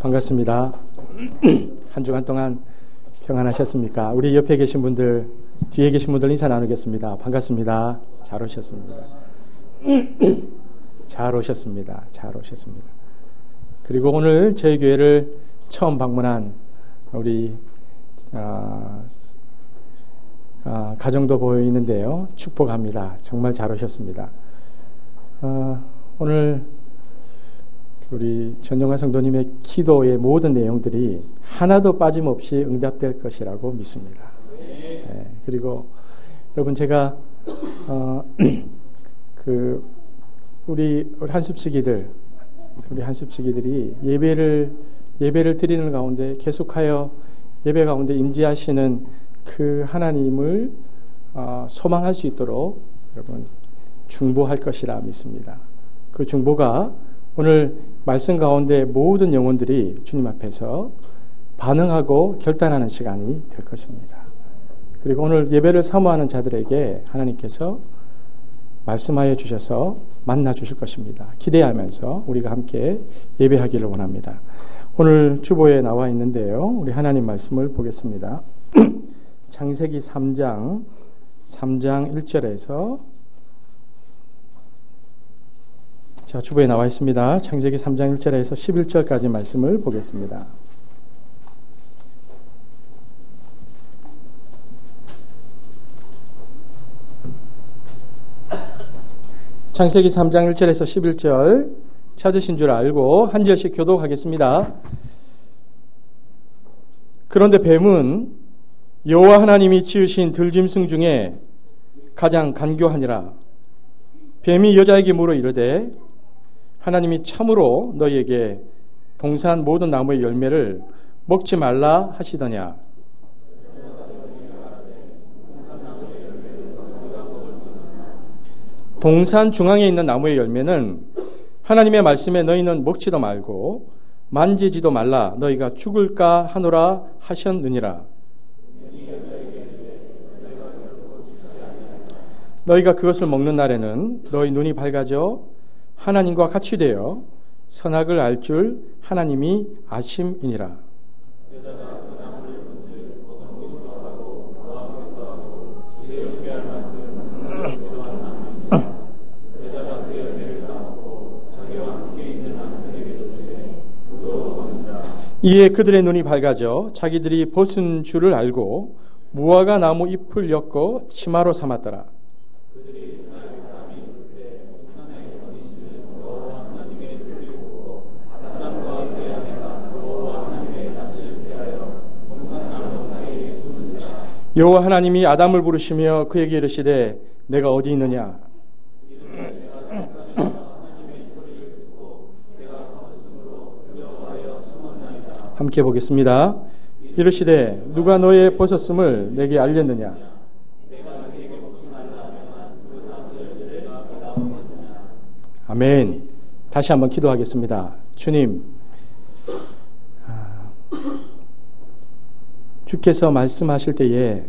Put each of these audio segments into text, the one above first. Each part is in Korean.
반갑습니다. 한 주간 동안 평안하셨습니까? 우리 옆에 계신 분들, 뒤에 계신 분들 인사 나누겠습니다. 반갑습니다. 잘 오셨습니다. 잘 오셨습니다. 잘 오셨습니다. 그리고 오늘 저희 교회를 처음 방문한 우리 가정도 보이는데요. 축복합니다. 정말 잘 오셨습니다. 오늘 우리 전영환 성도님의 기도의 모든 내용들이 하나도 빠짐없이 응답될 것이라고 믿습니다. 네, 그리고 여러분 제가 우리 한숲시기들이 예배를 드리는 가운데 계속하여 예배 가운데 임재하시는 그 하나님을 소망할 수 있도록 여러분 중보할 것이라 믿습니다. 그 중보가 오늘 말씀 가운데 모든 영혼들이 주님 앞에서 반응하고 결단하는 시간이 될 것입니다. 그리고 오늘 예배를 사모하는 자들에게 하나님께서 말씀하여 주셔서 만나 주실 것입니다. 기대하면서 우리가 함께 예배하기를 원합니다. 오늘 주보에 나와 있는데요. 우리 하나님 말씀을 보겠습니다. 창세기 3장 1절에서 자, 주보에 나와 있습니다. 창세기 3장 1절에서 11절까지 말씀을 보겠습니다. 창세기 3장 1절에서 11절 찾으신 줄 알고 한 절씩 교독하겠습니다. 그런데 뱀은 여호와 하나님이 지으신 들짐승 중에 가장 간교하니라. 뱀이 여자에게 물어 이르되 하나님이 참으로 너희에게 동산 모든 나무의 열매를 먹지 말라 하시더냐. 동산 중앙에 있는 나무의 열매는 하나님의 말씀에 너희는 먹지도 말고 만지지도 말라 너희가 죽을까 하노라 하셨느니라. 너희가 그것을 먹는 날에는 너희 눈이 밝아져 하나님과 같이 되어 선악을 알 줄 하나님이 아심이니라. 이에 그들의 눈이 밝아져 자기들이 벗은 줄을 알고 무화과 나무 잎을 엮어 치마로 삼았더라. 여호와 하나님이 아담을 부르시며 그에게 이르시되 내가 어디 있느냐. 함께 보겠습니다. 이르시되 누가 너의 벗었음을 내게 알렸느냐. 아멘. 다시 한번 기도하겠습니다. 주님, 주께서 말씀하실 때에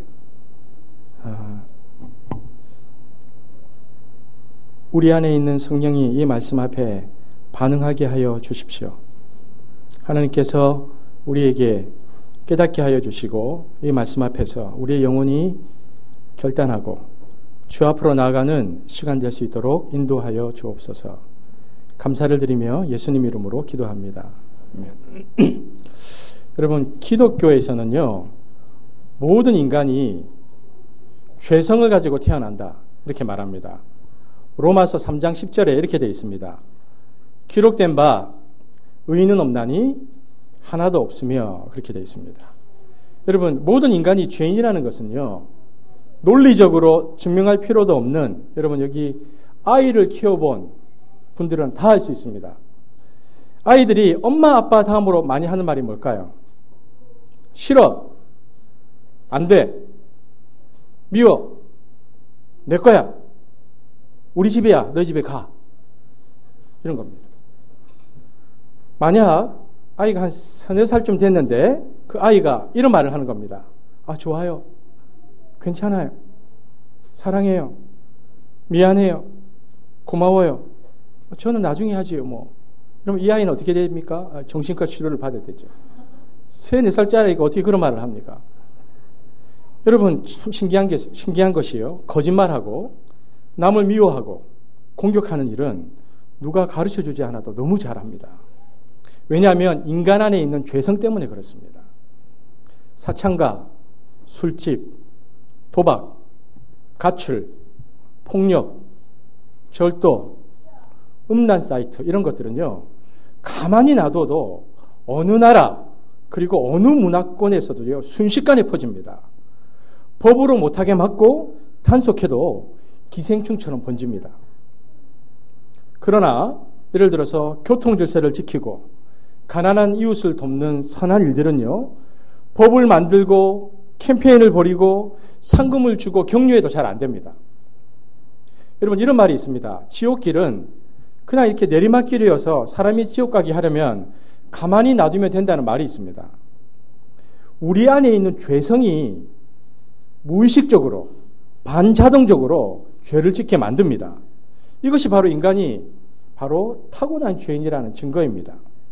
우리 안에 있는 성령이 이 말씀 앞에 반응하게 하여 주십시오. 하나님께서 우리에게 깨닫게 하여 주시고 이 말씀 앞에서 우리의 영혼이 결단하고 주 앞으로 나아가는 시간 될 수 있도록 인도하여 주옵소서. 감사를 드리며 예수님 이름으로 기도합니다. 아멘. 여러분, 기독교에서는요, 모든 인간이 죄성을 가지고 태어난다 이렇게 말합니다. 로마서 3장 10절에 이렇게 되어 있습니다. 기록된 바 의인은 없나니 하나도 없으며 그렇게 되어 있습니다. 여러분, 모든 인간이 죄인이라는 것은요, 논리적으로 증명할 필요도 없는, 여러분 여기 아이를 키워본 분들은 다 알 수 있습니다. 아이들이 엄마 아빠 다음으로 많이 하는 말이 뭘까요? 싫어, 안 돼, 미워, 내 거야, 우리 집이야, 너희 집에 가, 이런 겁니다. 만약 아이가 한 3-4살쯤 됐는데 그 아이가 이런 말을 하는 겁니다. 아, 좋아요, 괜찮아요, 사랑해요, 미안해요, 고마워요, 저는 나중에 하지요, 뭐 그럼 이 아이는 어떻게 됩니까? 정신과 치료를 받아야 되죠. 3, 4살짜리 아이가 어떻게 그런 말을 합니까? 여러분, 참 신기한 것이요. 거짓말하고 남을 미워하고 공격하는 일은 누가 가르쳐 주지 않아도 너무 잘합니다. 왜냐하면 인간 안에 있는 죄성 때문에 그렇습니다. 사창가, 술집, 도박, 가출, 폭력, 절도, 음란 사이트 이런 것들은요. 가만히 놔둬도 어느 나라 그리고 어느 문화권에서도요. 순식간에 퍼집니다. 법으로 못하게 막고 단속해도 기생충처럼 번집니다. 그러나 예를 들어서 교통질서를 지키고 가난한 이웃을 돕는 선한 일들은요. 법을 만들고 캠페인을 벌이고 상금을 주고 격려해도 잘 안 됩니다. 여러분 이런 말이 있습니다. 지옥길은 그냥 이렇게 내리막길이어서 사람이 지옥 가게 하려면 가만히 놔두면 된다는 말이 있습니다. 우리 안에 있는 죄성이 무의식적으로 반자동적으로 죄를 짓게 만듭니다. 이것이 바로 인간이 바로 타고난 죄인이라는 증거입니다.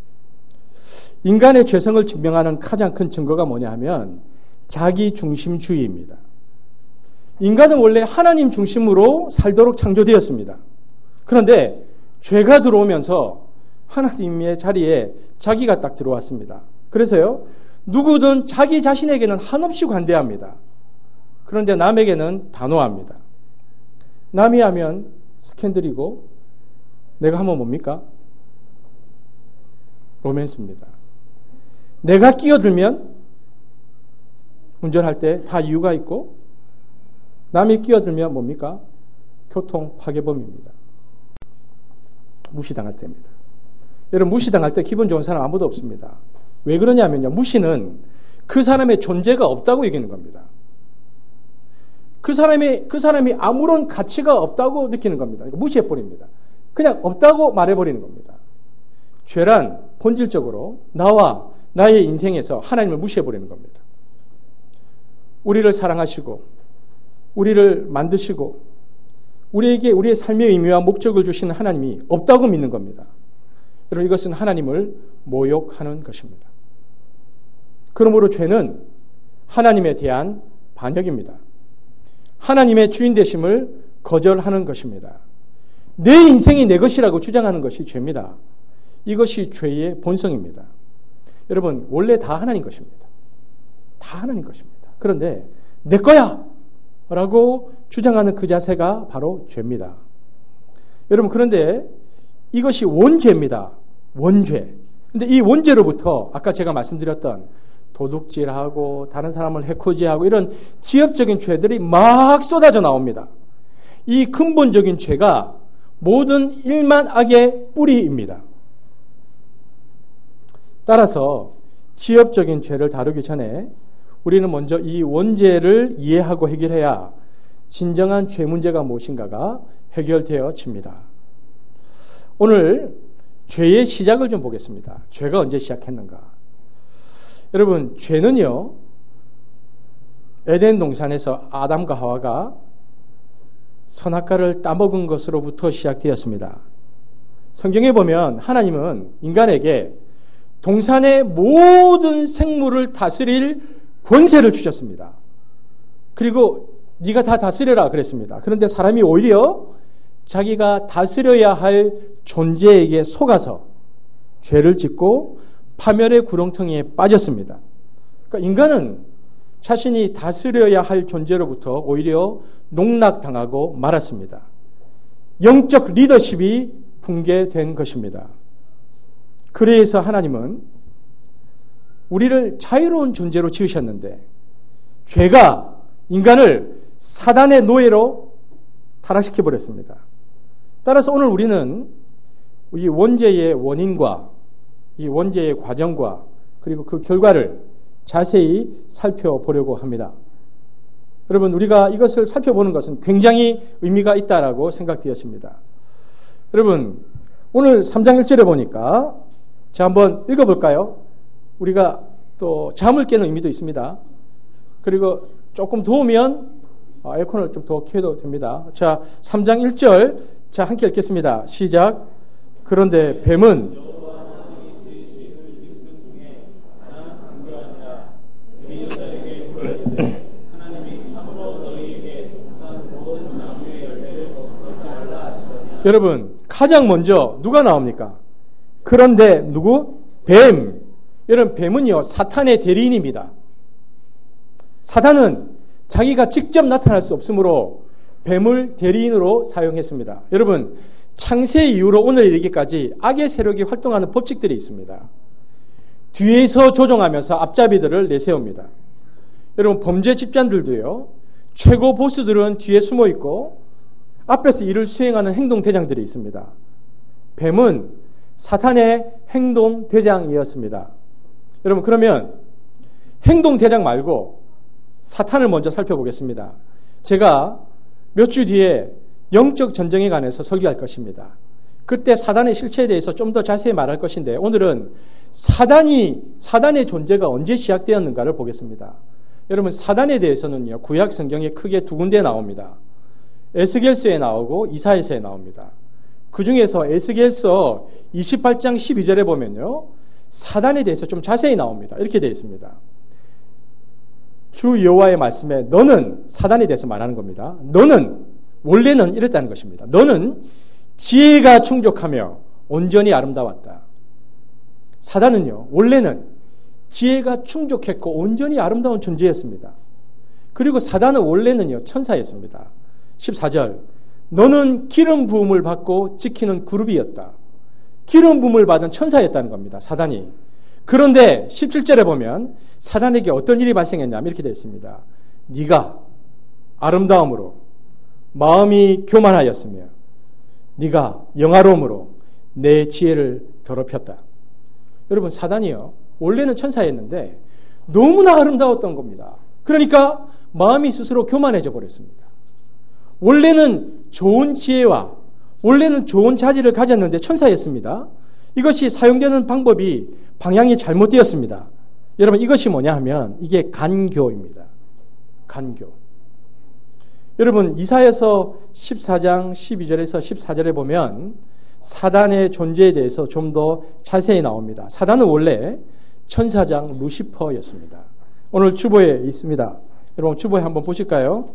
인간의 죄성을 증명하는 가장 큰 증거가 뭐냐 하면 자기중심주의입니다. 인간은 원래 하나님 중심으로 살도록 창조되었습니다. 그런데 죄가 들어오면서 하나님의 자리에 자기가 딱 들어왔습니다. 그래서요, 누구든 자기 자신에게는 한없이 관대합니다. 그런데 남에게는 단호합니다. 남이 하면 스캔들이고 내가 하면 뭡니까? 로맨스입니다. 내가 끼어들면 운전할 때 다 이유가 있고 남이 끼어들면 뭡니까? 교통 파괴범입니다. 무시당할 때입니다. 여러분 무시당할 때 기분 좋은 사람 아무도 없습니다. 왜 그러냐면요. 무시는 그 사람의 존재가 없다고 얘기하는 겁니다. 그 사람이 아무런 가치가 없다고 느끼는 겁니다. 무시해버립니다. 그냥 없다고 말해버리는 겁니다. 죄란 본질적으로 나와 나의 인생에서 하나님을 무시해버리는 겁니다. 우리를 사랑하시고 우리를 만드시고 우리에게 우리의 삶의 의미와 목적을 주시는 하나님이 없다고 믿는 겁니다. 여러분 이것은 하나님을 모욕하는 것입니다. 그러므로 죄는 하나님에 대한 반역입니다. 하나님의 주인 되심을 거절하는 것입니다. 내 인생이 내 것이라고 주장하는 것이 죄입니다. 이것이 죄의 본성입니다. 여러분 원래 다 하나님 것입니다. 다 하나님 것입니다. 그런데 내 거야! 라고 주장하는 그 자세가 바로 죄입니다. 여러분 그런데 이것이 원죄입니다. 원죄. 근데 이 원죄로부터 아까 제가 말씀드렸던 도둑질하고 다른 사람을 해코지하고 이런 지엽적인 죄들이 막 쏟아져 나옵니다. 이 근본적인 죄가 모든 일만 악의 뿌리입니다. 따라서 지엽적인 죄를 다루기 전에 우리는 먼저 이 원죄를 이해하고 해결해야 진정한 죄 문제가 무엇인가가 해결되어집니다. 오늘 죄의 시작을 좀 보겠습니다. 죄가 언제 시작했는가? 여러분, 죄는요, 에덴 동산에서 아담과 하와가 선악과를 따먹은 것으로부터 시작되었습니다. 성경에 보면 하나님은 인간에게 동산의 모든 생물을 다스릴 권세를 주셨습니다. 그리고 네가 다 다스려라 그랬습니다. 그런데 사람이 오히려 자기가 다스려야 할 존재에게 속아서 죄를 짓고 파멸의 구렁텅이에 빠졌습니다. 그러니까 인간은 자신이 다스려야 할 존재로부터 오히려 농락당하고 말았습니다. 영적 리더십이 붕괴된 것입니다. 그래서 하나님은 우리를 자유로운 존재로 지으셨는데 죄가 인간을 사단의 노예로 타락시켜버렸습니다. 따라서 오늘 우리는 이 원죄의 원인과 이 원죄의 과정과 그리고 그 결과를 자세히 살펴보려고 합니다. 여러분 우리가 이것을 살펴보는 것은 굉장히 의미가 있다라고 생각되었습니다. 여러분 오늘 3장 1절에 보니까 자 한번 읽어볼까요? 우리가 또 잠을 깨는 의미도 있습니다. 그리고 조금 더우면 에어컨을 좀 더 켜도 됩니다. 자 3장 1절 자 함께 읽겠습니다. 시작. 그런데 뱀은 여러분, 가장 먼저 누가 나옵니까? 그런데 누구? 뱀. 여러분, 뱀은요, 사탄의 대리인입니다. 사탄은 자기가 직접 나타날 수 없으므로 뱀을 대리인으로 사용했습니다. 여러분, 창세 이후로 오늘 이르기까지 악의 세력이 활동하는 법칙들이 있습니다. 뒤에서 조종하면서 앞잡이들을 내세웁니다. 여러분, 범죄 집단들도요, 최고 보스들은 뒤에 숨어 있고 앞에서 일을 수행하는 행동대장들이 있습니다. 뱀은 사탄의 행동대장이었습니다. 여러분, 그러면 행동대장 말고 사탄을 먼저 살펴보겠습니다. 제가 몇 주 뒤에 영적 전쟁에 관해서 설교할 것입니다. 그때 사단의 실체에 대해서 좀 더 자세히 말할 것인데, 오늘은 사단의 존재가 언제 시작되었는가를 보겠습니다. 여러분, 사단에 대해서는요, 구약 성경에 크게 두 군데 나옵니다. 에스겔서에 나오고 이사야서에 나옵니다. 그 중에서 에스겔서 28장 12절에 보면요, 사단에 대해서 좀 자세히 나옵니다. 이렇게 되어 있습니다. 주 여호와의 말씀에 너는, 사단에 대해서 말하는 겁니다. 너는, 원래는 이랬다는 것입니다. 너는 지혜가 충족하며 온전히 아름다웠다. 사단은요, 원래는 지혜가 충족했고 온전히 아름다운 존재였습니다. 그리고 사단은 원래는요, 천사였습니다. 14절, 너는 기름 부음을 받고 지키는 그룹이었다. 기름 부음을 받은 천사였다는 겁니다, 사단이. 그런데 17절에 보면 사단에게 어떤 일이 발생했냐면 이렇게 되어 있습니다. 네가 아름다움으로 마음이 교만하였으며 네가 영화로움으로 내 지혜를 더럽혔다. 여러분, 사단이요, 원래는 천사였는데 너무나 아름다웠던 겁니다. 그러니까 마음이 스스로 교만해져 버렸습니다. 원래는 좋은 지혜와 원래는 좋은 자질을 가졌는데 천사였습니다. 이것이 사용되는 방향이 잘못되었습니다. 여러분, 이것이 뭐냐 하면 이게 간교입니다. 간교. 여러분, 이사야서 14장 12절에서 14절에 보면 사단의 존재에 대해서 좀 더 자세히 나옵니다. 사단은 원래 천사장 루시퍼였습니다. 오늘 주보에 있습니다. 여러분, 주보에 한번 보실까요?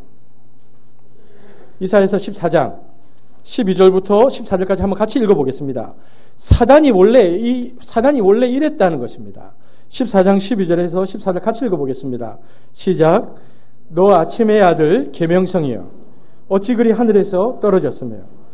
이사야서 14장 12절부터 14절까지 한번 같이 읽어보겠습니다. 사단이 원래 이랬다는 것입니다. 14장 12절에서 14절 같이 읽어보겠습니다. 시작. 너 아침의 아들 계명성이여, 어찌 그리 하늘에서 떨어졌으며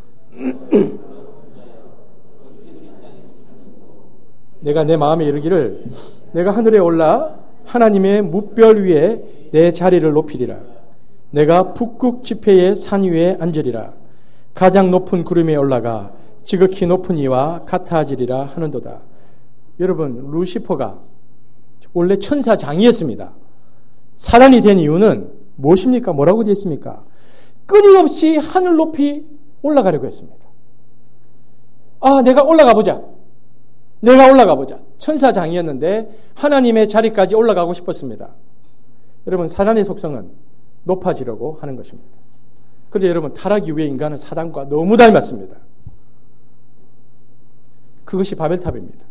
내가 내 마음에 이르기를 내가 하늘에 올라 하나님의 뭇별 위에 내 자리를 높이리라. 내가 북극 지폐의 산 위에 앉으리라. 가장 높은 구름에 올라가 지극히 높은 이와 같아지리라 하는도다. 여러분, 루시퍼가 원래 천사장이었습니다. 사단이 된 이유는 무엇입니까? 뭐라고 되어 있습니까? 끊임없이 하늘 높이 올라가려고 했습니다. 내가 올라가 보자. 천사장이었는데 하나님의 자리까지 올라가고 싶었습니다. 여러분, 사단의 속성은 높아지려고 하는 것입니다. 그런데 여러분, 타락 이후의 인간은 사단과 너무 닮았습니다. 그것이 바벨탑입니다.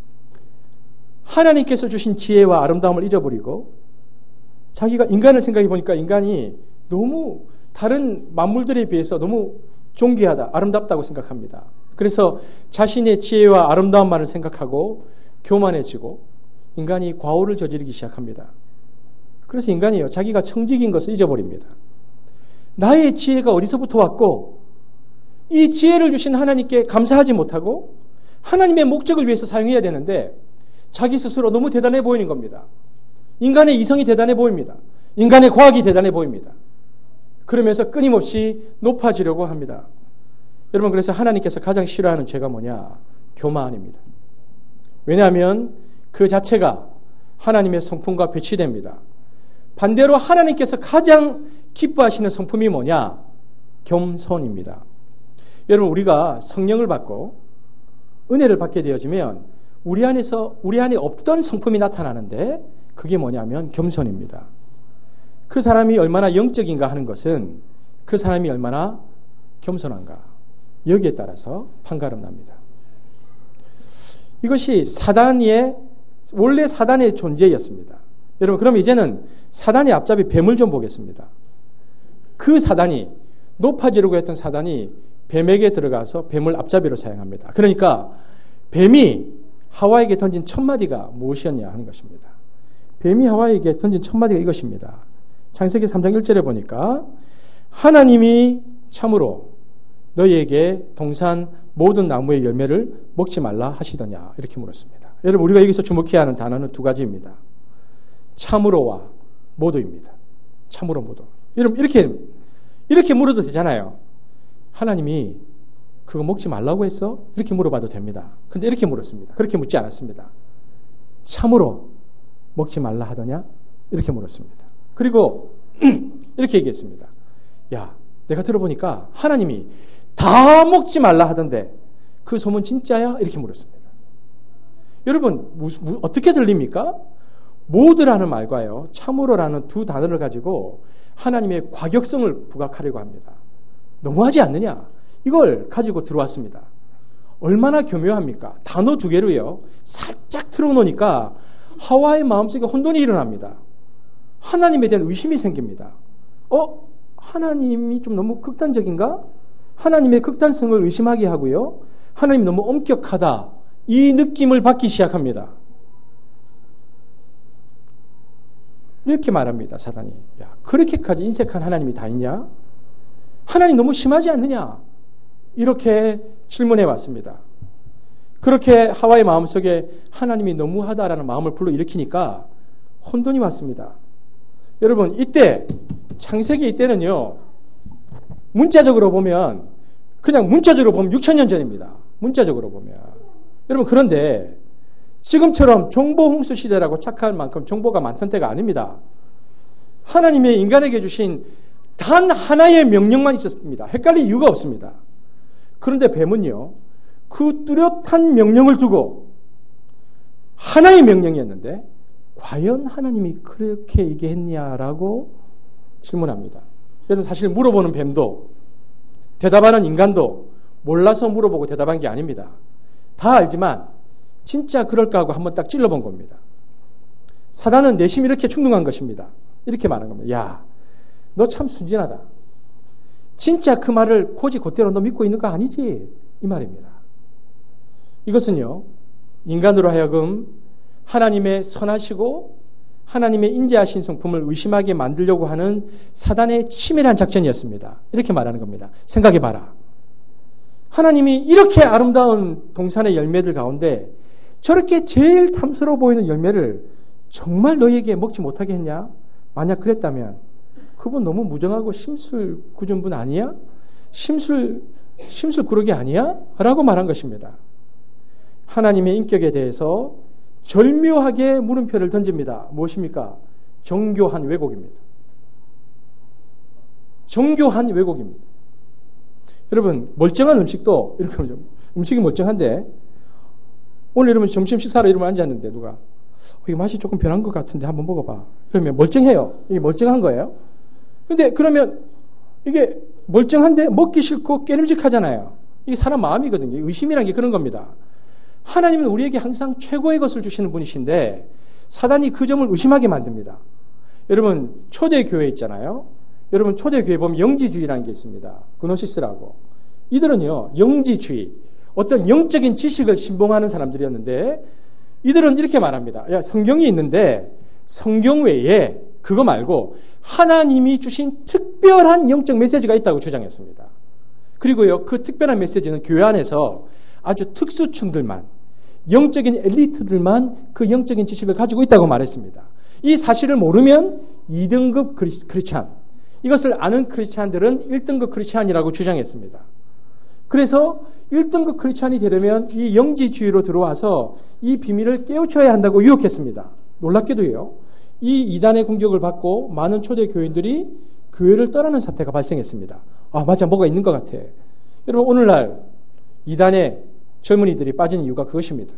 하나님께서 주신 지혜와 아름다움을 잊어버리고 자기가 인간을 생각해 보니까 인간이 너무 다른 만물들에 비해서 너무 존귀하다, 아름답다고 생각합니다. 그래서 자신의 지혜와 아름다움만을 생각하고 교만해지고 인간이 과오를 저지르기 시작합니다. 그래서 인간이요, 자기가 청직인 것을 잊어버립니다. 나의 지혜가 어디서부터 왔고 이 지혜를 주신 하나님께 감사하지 못하고 하나님의 목적을 위해서 사용해야 되는데 자기 스스로 너무 대단해 보이는 겁니다. 인간의 이성이 대단해 보입니다. 인간의 과학이 대단해 보입니다. 그러면서 끊임없이 높아지려고 합니다. 여러분, 그래서 하나님께서 가장 싫어하는 죄가 뭐냐? 교만입니다. 왜냐하면 그 자체가 하나님의 성품과 배치됩니다. 반대로 하나님께서 가장 기뻐하시는 성품이 뭐냐? 겸손입니다. 여러분, 우리가 성령을 받고 은혜를 받게 되어지면 우리 안에 없던 성품이 나타나는데 그게 뭐냐면 겸손입니다. 그 사람이 얼마나 영적인가 하는 것은 그 사람이 얼마나 겸손한가, 여기에 따라서 판가름 납니다. 이것이 원래 사단의 존재였습니다. 여러분, 그럼 이제는 사단의 앞잡이 뱀을 좀 보겠습니다. 그 사단이, 높아지려고 했던 사단이 뱀에게 들어가서 뱀을 앞잡이로 사용합니다. 그러니까 뱀이 하와에게 던진 첫 마디가 무엇이었냐 하는 것입니다. 뱀이 하와에게 던진 첫 마디가 이것입니다. 창세기 3장 1절에 보니까 하나님이 참으로 너희에게 동산 모든 나무의 열매를 먹지 말라 하시더냐 이렇게 물었습니다. 여러분 우리가 여기서 주목해야 하는 단어는 두 가지입니다. 참으로와 모두입니다. 참으로 모두. 여러분 이렇게 물어도 되잖아요. 하나님이 그거 먹지 말라고 했어? 이렇게 물어봐도 됩니다. 근데 이렇게 물었습니다. 그렇게 묻지 않았습니다. 참으로 먹지 말라 하더냐? 이렇게 물었습니다. 그리고 이렇게 얘기했습니다. 야, 내가 들어보니까 하나님이 다 먹지 말라 하던데 그 소문 진짜야? 이렇게 물었습니다. 여러분 어떻게 들립니까? 모두라는 말과요 참으로라는 두 단어를 가지고 하나님의 과격성을 부각하려고 합니다. 너무하지 않느냐? 이걸 가지고 들어왔습니다. 얼마나 교묘합니까? 단어 두 개로요 살짝 틀어놓으니까 하와의 마음속에 혼돈이 일어납니다. 하나님에 대한 의심이 생깁니다. 하나님이 좀 너무 극단적인가? 하나님의 극단성을 의심하게 하고요. 하나님 너무 엄격하다. 이 느낌을 받기 시작합니다. 이렇게 말합니다. 사단이. 야, 그렇게까지 인색한 하나님이 다 있냐? 하나님 너무 심하지 않느냐? 이렇게 질문해 왔습니다. 그렇게 하와의 마음속에 하나님이 너무하다라는 마음을 불러일으키니까 혼돈이 왔습니다. 여러분 이때 창세기 이때는요 문자적으로 보면 그냥 문자적으로 보면 6,000년 전입니다. 문자적으로 보면 여러분 그런데 지금처럼 정보 홍수 시대라고 착할 만큼 정보가 많던 때가 아닙니다. 하나님의 인간에게 주신 단 하나의 명령만 있었습니다. 헷갈릴 이유가 없습니다. 그런데 뱀은요 그 뚜렷한 명령을 두고 하나의 명령이었는데 과연 하나님이 그렇게 얘기했냐라고 질문합니다. 그래서 사실 물어보는 뱀도 대답하는 인간도 몰라서 물어보고 대답한 게 아닙니다. 다 알지만 진짜 그럴까 하고 한번 딱 찔러본 겁니다. 사단은 내심 이렇게 충동한 것입니다. 이렇게 말한 겁니다. 야, 너 참 순진하다. 진짜 그 말을 곧이곧대로 너 믿고 있는 거 아니지? 이 말입니다. 이것은요 인간으로 하여금 하나님의 선하시고 하나님의 인자하신 성품을 의심하게 만들려고 하는 사단의 치밀한 작전이었습니다. 이렇게 말하는 겁니다. 생각해봐라. 하나님이 이렇게 아름다운 동산의 열매들 가운데 저렇게 제일 탐스러워 보이는 열매를 정말 너희에게 먹지 못하게 했냐? 만약 그랬다면 그분 너무 무정하고 심술 굳은 분 아니야? 심술 구르기 아니야? 라고 말한 것입니다. 하나님의 인격에 대해서 절묘하게 물음표를 던집니다. 무엇입니까? 정교한 왜곡입니다. 정교한 왜곡입니다. 여러분 멀쩡한 음식도 이렇게 음식이 멀쩡한데 오늘 여러분 점심 식사로 이러면 앉았는데 누가 이 맛이 조금 변한 것 같은데 한번 먹어봐. 그러면 멀쩡해요. 이게 멀쩡한 거예요. 근데 그러면 이게 멀쩡한데 먹기 싫고 깨름직하잖아요. 이게 사람 마음이거든요. 의심이라는 게 그런 겁니다. 하나님은 우리에게 항상 최고의 것을 주시는 분이신데 사단이 그 점을 의심하게 만듭니다. 여러분 초대교회 있잖아요. 여러분 초대교회 보면 영지주의라는 게 있습니다. 그노시스라고. 이들은요 영지주의 어떤 영적인 지식을 신봉하는 사람들이었는데 이들은 이렇게 말합니다. 야, 성경이 있는데 성경 외에 그거 말고 하나님이 주신 특별한 영적 메시지가 있다고 주장했습니다. 그리고요 그 특별한 메시지는 교회 안에서 아주 특수층들만 영적인 엘리트들만 그 영적인 지식을 가지고 있다고 말했습니다. 이 사실을 모르면 2등급 크리스찬, 이것을 아는 크리스찬들은 1등급 크리스찬이라고 주장했습니다. 그래서 1등급 크리스찬이 되려면 이 영지주의로 들어와서 이 비밀을 깨우쳐야 한다고 유혹했습니다. 놀랍게도요. 이 이단의 공격을 받고 많은 초대 교인들이 교회를 떠나는 사태가 발생했습니다. 아, 맞아. 뭐가 있는 것 같아. 여러분 오늘날 이단의 젊은이들이 빠진 이유가 그것입니다.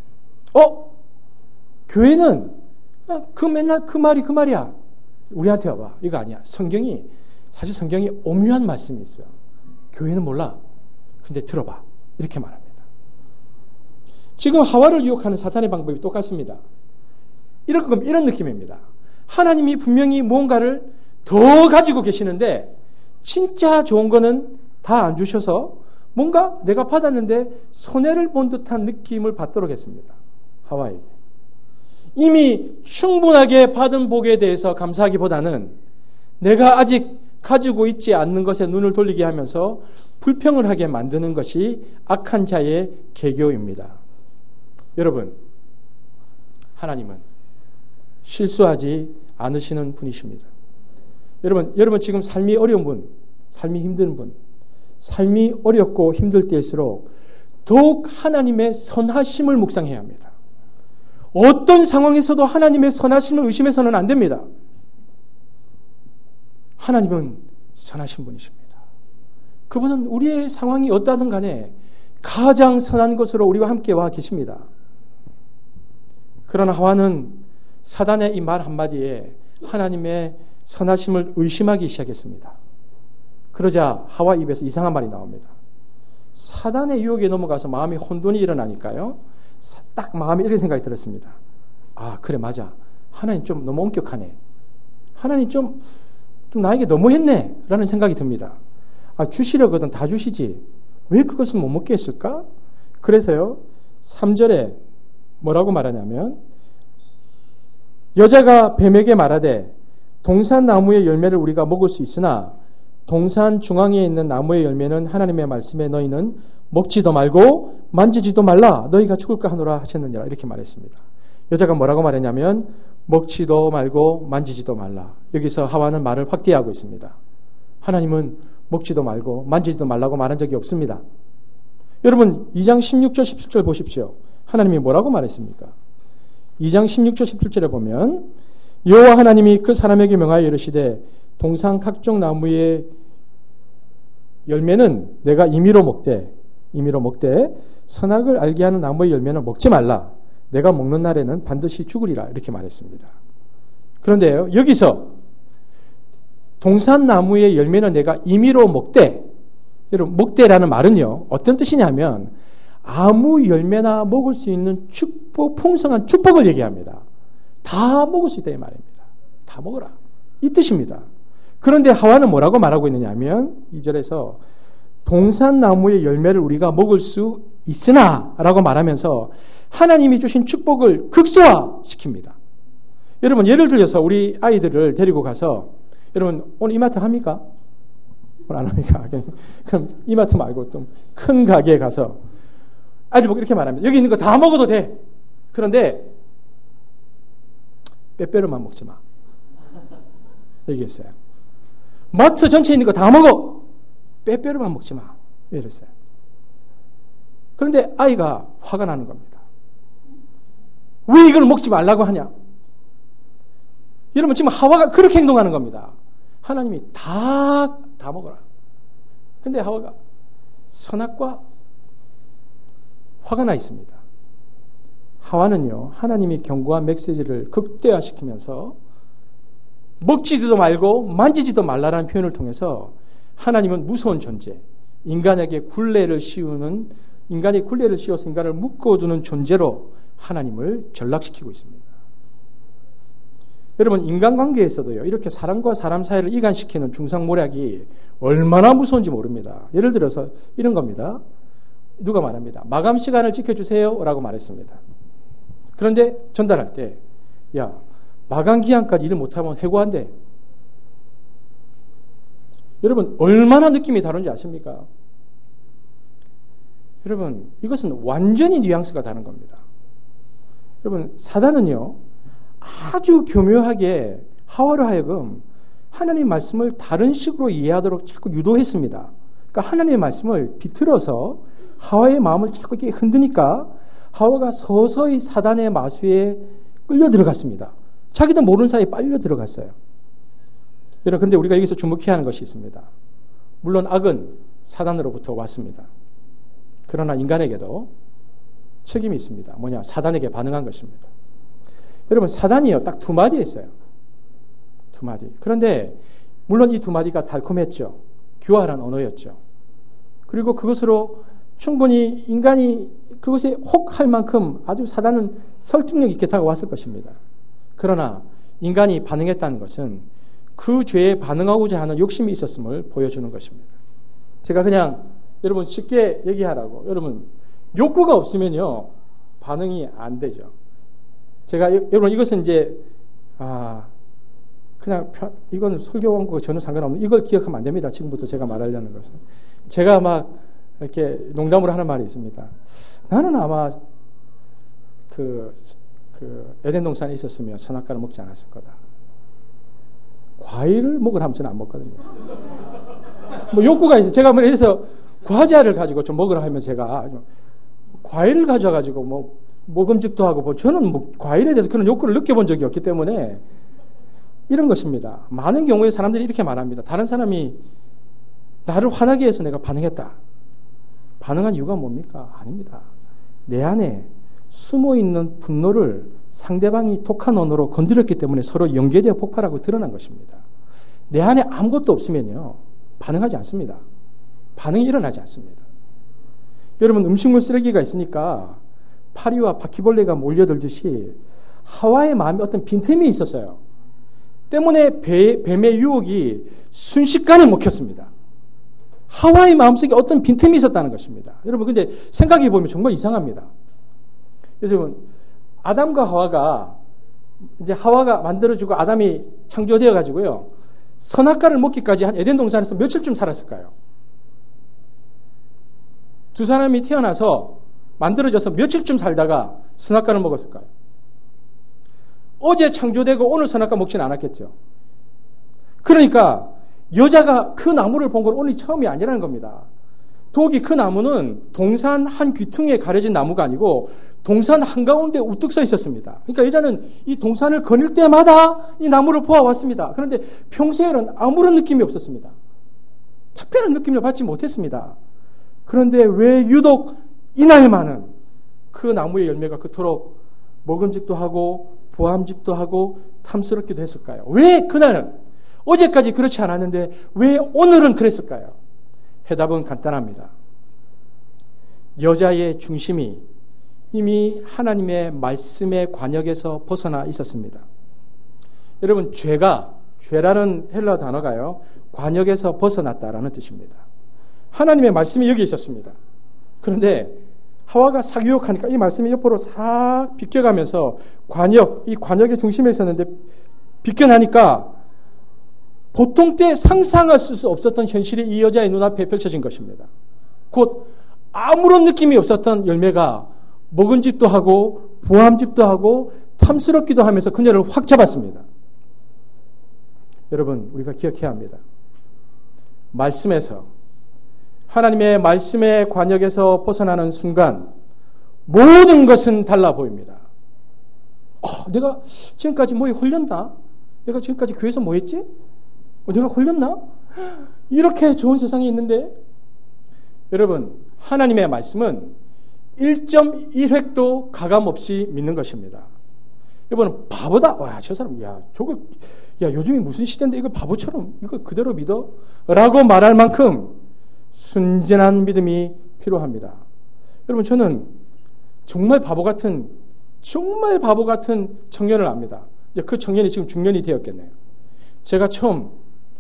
교회는 맨날 그 말이야. 우리한테 와봐. 이거 아니야. 사실 성경이 오묘한 말씀이 있어. 교회는 몰라. 근데 들어봐. 이렇게 말합니다. 지금 하와를 유혹하는 사탄의 방법이 똑같습니다. 이런 느낌입니다. 하나님이 분명히 무언가를 더 가지고 계시는데 진짜 좋은 거는 다 안 주셔서 뭔가 내가 받았는데 손해를 본 듯한 느낌을 받도록 했습니다. 하와에게. 이미 충분하게 받은 복에 대해서 감사하기보다는 내가 아직 가지고 있지 않는 것에 눈을 돌리게 하면서 불평을 하게 만드는 것이 악한 자의 계교입니다. 여러분, 하나님은 실수하지 않으시는 분이십니다. 여러분 지금 삶이 어려운 분, 삶이 힘든 분, 삶이 어렵고 힘들 때일수록 더욱 하나님의 선하심을 묵상해야 합니다. 어떤 상황에서도 하나님의 선하심을 의심해서는 안 됩니다. 하나님은 선하신 분이십니다. 그분은 우리의 상황이 어떠하든 간에 가장 선한 것으로 우리와 함께 와 계십니다. 그러나 하와는 사단의 이 말 한마디에 하나님의 선하심을 의심하기 시작했습니다. 그러자 하와 입에서 이상한 말이 나옵니다. 사단의 유혹에 넘어가서 마음이 혼돈이 일어나니까요. 딱 마음에 이런 생각이 들었습니다. 아, 그래, 맞아. 하나님 좀 너무 엄격하네. 하나님 좀 나에게 너무했네. 라는 생각이 듭니다. 아, 주시려거든 다 주시지. 왜 그것을 못 먹게 했을까? 그래서요, 3절에 뭐라고 말하냐면, 여자가 뱀에게 말하되, 동산 나무의 열매를 우리가 먹을 수 있으나, 동산 중앙에 있는 나무의 열매는 하나님의 말씀에 너희는 먹지도 말고 만지지도 말라. 너희가 죽을까 하노라 하셨느니라. 이렇게 말했습니다. 여자가 뭐라고 말했냐면 먹지도 말고 만지지도 말라. 여기서 하와는 말을 확대하고 있습니다. 하나님은 먹지도 말고 만지지도 말라고 말한 적이 없습니다. 여러분 2장 16절 17절 보십시오. 하나님이 뭐라고 말했습니까? 2장 16절 17절에 보면 여호와 하나님이 그 사람에게 명하여 이르시되 동산 각종 나무의 열매는 내가 임의로 먹되 선악을 알게 하는 나무의 열매는 먹지 말라. 내가 먹는 날에는 반드시 죽으리라. 이렇게 말했습니다. 그런데요, 여기서 동산 나무의 열매는 내가 임의로 먹되, 여러분 먹되라는 말은요 어떤 뜻이냐면 아무 열매나 먹을 수 있는 축복, 풍성한 축복을 얘기합니다. 다 먹을 수 있다 이 말입니다. 다 먹어라 이 뜻입니다. 그런데 하와는 뭐라고 말하고 있느냐 하면 2절에서 동산 나무의 열매를 우리가 먹을 수 있으나 라고 말하면서 하나님이 주신 축복을 극소화시킵니다. 여러분 예를 들어서 우리 아이들을 데리고 가서 여러분 오늘 이마트 합니까? 오늘 안 합니까? 그럼 이마트 말고 좀 큰 가게에 가서 아이들 보고 이렇게 말합니다. 여기 있는 거 다 먹어도 돼. 그런데 빼빼로만 먹지 마. 얘기했어요. 마트 전체에 있는 거 다 먹어. 빼빼로만 먹지 마. 이랬어요. 그런데 아이가 화가 나는 겁니다. 왜 이걸 먹지 말라고 하냐? 여러분 지금 하와가 그렇게 행동하는 겁니다. 하나님이 다 먹어라. 근데 하와가 선악과 화가 나 있습니다. 하와는요, 하나님이 경고한 메시지를 극대화시키면서 먹지도 말고 만지지도 말라라는 표현을 통해서 하나님은 무서운 존재, 인간에게 굴레를 씌워서 인간을 묶어두는 존재로 하나님을 전락시키고 있습니다. 여러분 인간관계에서도요, 이렇게 사람과 사람 사이를 이간시키는 중상모략이 얼마나 무서운지 모릅니다. 예를 들어서 이런 겁니다. 누가 말합니다. 마감 시간을 지켜주세요 라고 말했습니다. 그런데 전달할 때 야, 마감 기한까지 일 못하면 해고한대. 여러분 얼마나 느낌이 다른지 아십니까? 여러분 이것은 완전히 뉘앙스가 다른 겁니다. 여러분 사단은요 아주 교묘하게 하와로 하여금 하나님의 말씀을 다른 식으로 이해하도록 자꾸 유도했습니다. 그러니까 하나님의 말씀을 비틀어서 하와의 마음을 자꾸 이렇게 흔드니까 하와가 서서히 사단의 마수에 끌려 들어갔습니다. 자기도 모르는 사이에 빨려 들어갔어요. 여러분, 그런데 우리가 여기서 주목해야 하는 것이 있습니다. 물론 악은 사단으로부터 왔습니다. 그러나 인간에게도 책임이 있습니다. 뭐냐? 사단에게 반응한 것입니다. 여러분, 사단이요, 딱 두 마디 했어요. 두 마디. 그런데 물론 이 두 마디가 달콤했죠. 교활한 언어였죠. 그리고 그것으로 충분히 인간이 그것에 혹할 만큼 아주 사단은 설득력 있게 다가왔을 것입니다. 그러나 인간이 반응했다는 것은 그 죄에 반응하고자 하는 욕심이 있었음을 보여주는 것입니다. 제가 그냥 여러분 쉽게 얘기하라고. 여러분 욕구가 없으면요 반응이 안 되죠. 제가 여러분 이것은 이제 그냥 이건 설교 원고 저는 상관없는 이걸 기억하면 안 됩니다. 지금부터 제가 말하려는 것은 제가 막 이렇게 농담으로 하는 말이 있습니다. 나는 아마 그 에덴 동산에 있었으면 선악과를 먹지 않았을 거다. 과일을 먹으라면 저는 안 먹거든요. 뭐 욕구가 있어요. 제가 뭐 해서 과자를 가지고 좀 먹으라 하면 제가 과일을 가져가지고 뭐 먹음직도 하고 뭐 저는 뭐 과일에 대해서 그런 욕구를 느껴본 적이 없기 때문에 이런 것입니다. 많은 경우에 사람들이 이렇게 말합니다. 다른 사람이 나를 화나게 해서 내가 반응했다. 반응한 이유가 뭡니까? 아닙니다. 내 안에 숨어있는 분노를 상대방이 독한 언어로 건드렸기 때문에 서로 연계되어 폭발하고 드러난 것입니다. 내 안에 아무것도 없으면요 반응하지 않습니다. 반응이 일어나지 않습니다. 여러분 음식물 쓰레기가 있으니까 파리와 바퀴벌레가 몰려들듯이 하와의 마음에 어떤 빈틈이 있었어요. 때문에 뱀의 유혹이 순식간에 먹혔습니다. 하와의 마음속에 어떤 빈틈이 있었다는 것입니다. 여러분 근데 생각해 보면 정말 이상합니다. 그래서 아담과 하와가 이제 하와가 만들어주고 아담이 창조되어 가지고요 선악과를 먹기까지 한 에덴 동산에서 며칠쯤 살았을까요? 두 사람이 태어나서 만들어져서 며칠쯤 살다가 선악과를 먹었을까요? 어제 창조되고 오늘 선악과 먹지는 않았겠죠. 그러니까 여자가 그 나무를 본 건 오늘 처음이 아니라는 겁니다. 더욱이 그 나무는 동산 한 귀퉁이에 가려진 나무가 아니고 동산 한가운데 우뚝 서 있었습니다. 그러니까 여자는 이 동산을 거닐 때마다 이 나무를 보아왔습니다. 그런데 평소에는 아무런 느낌이 없었습니다. 특별한 느낌을 받지 못했습니다. 그런데 왜 유독 이날만은 그 나무의 열매가 그토록 먹음직도 하고 보암직도 하고 탐스럽기도 했을까요? 왜 그날은 어제까지 그렇지 않았는데 왜 오늘은 그랬을까요? 해답은 간단합니다. 여자의 중심이 이미 하나님의 말씀의 관역에서 벗어나 있었습니다. 여러분 죄라는 헬라 단어가요 관역에서 벗어났다라는 뜻입니다. 하나님의 말씀이 여기 있었습니다. 그런데 하와가 사교육하니까 이 말씀이 옆으로 싹 비껴가면서 이 관역의 중심에 있었는데 비껴나니까 보통 때 상상할 수 없었던 현실이 이 여자의 눈앞에 펼쳐진 것입니다. 곧 아무런 느낌이 없었던 열매가 먹은짓도 하고 보암짓도 하고 탐스럽기도 하면서 그녀를 확 잡았습니다. 여러분 우리가 기억해야 합니다. 말씀에서 하나님의 말씀의 관역에서 벗어나는 순간 모든 것은 달라 보입니다. 내가 지금까지 뭐에 홀렸나? 내가 지금까지 교회에서 뭐 했지? 내가 홀렸나? 이렇게 좋은 세상이 있는데 여러분 하나님의 말씀은 1.1획도 가감없이 믿는 것입니다. 여러분 바보다. 저 사람 요즘이 무슨 시대인데 이걸 바보처럼 이걸 그대로 믿어? 라고 말할 만큼 순진한 믿음이 필요합니다. 여러분 저는 정말 바보 같은 청년을 압니다. 그 청년이 지금 중년이 되었겠네요. 제가 처음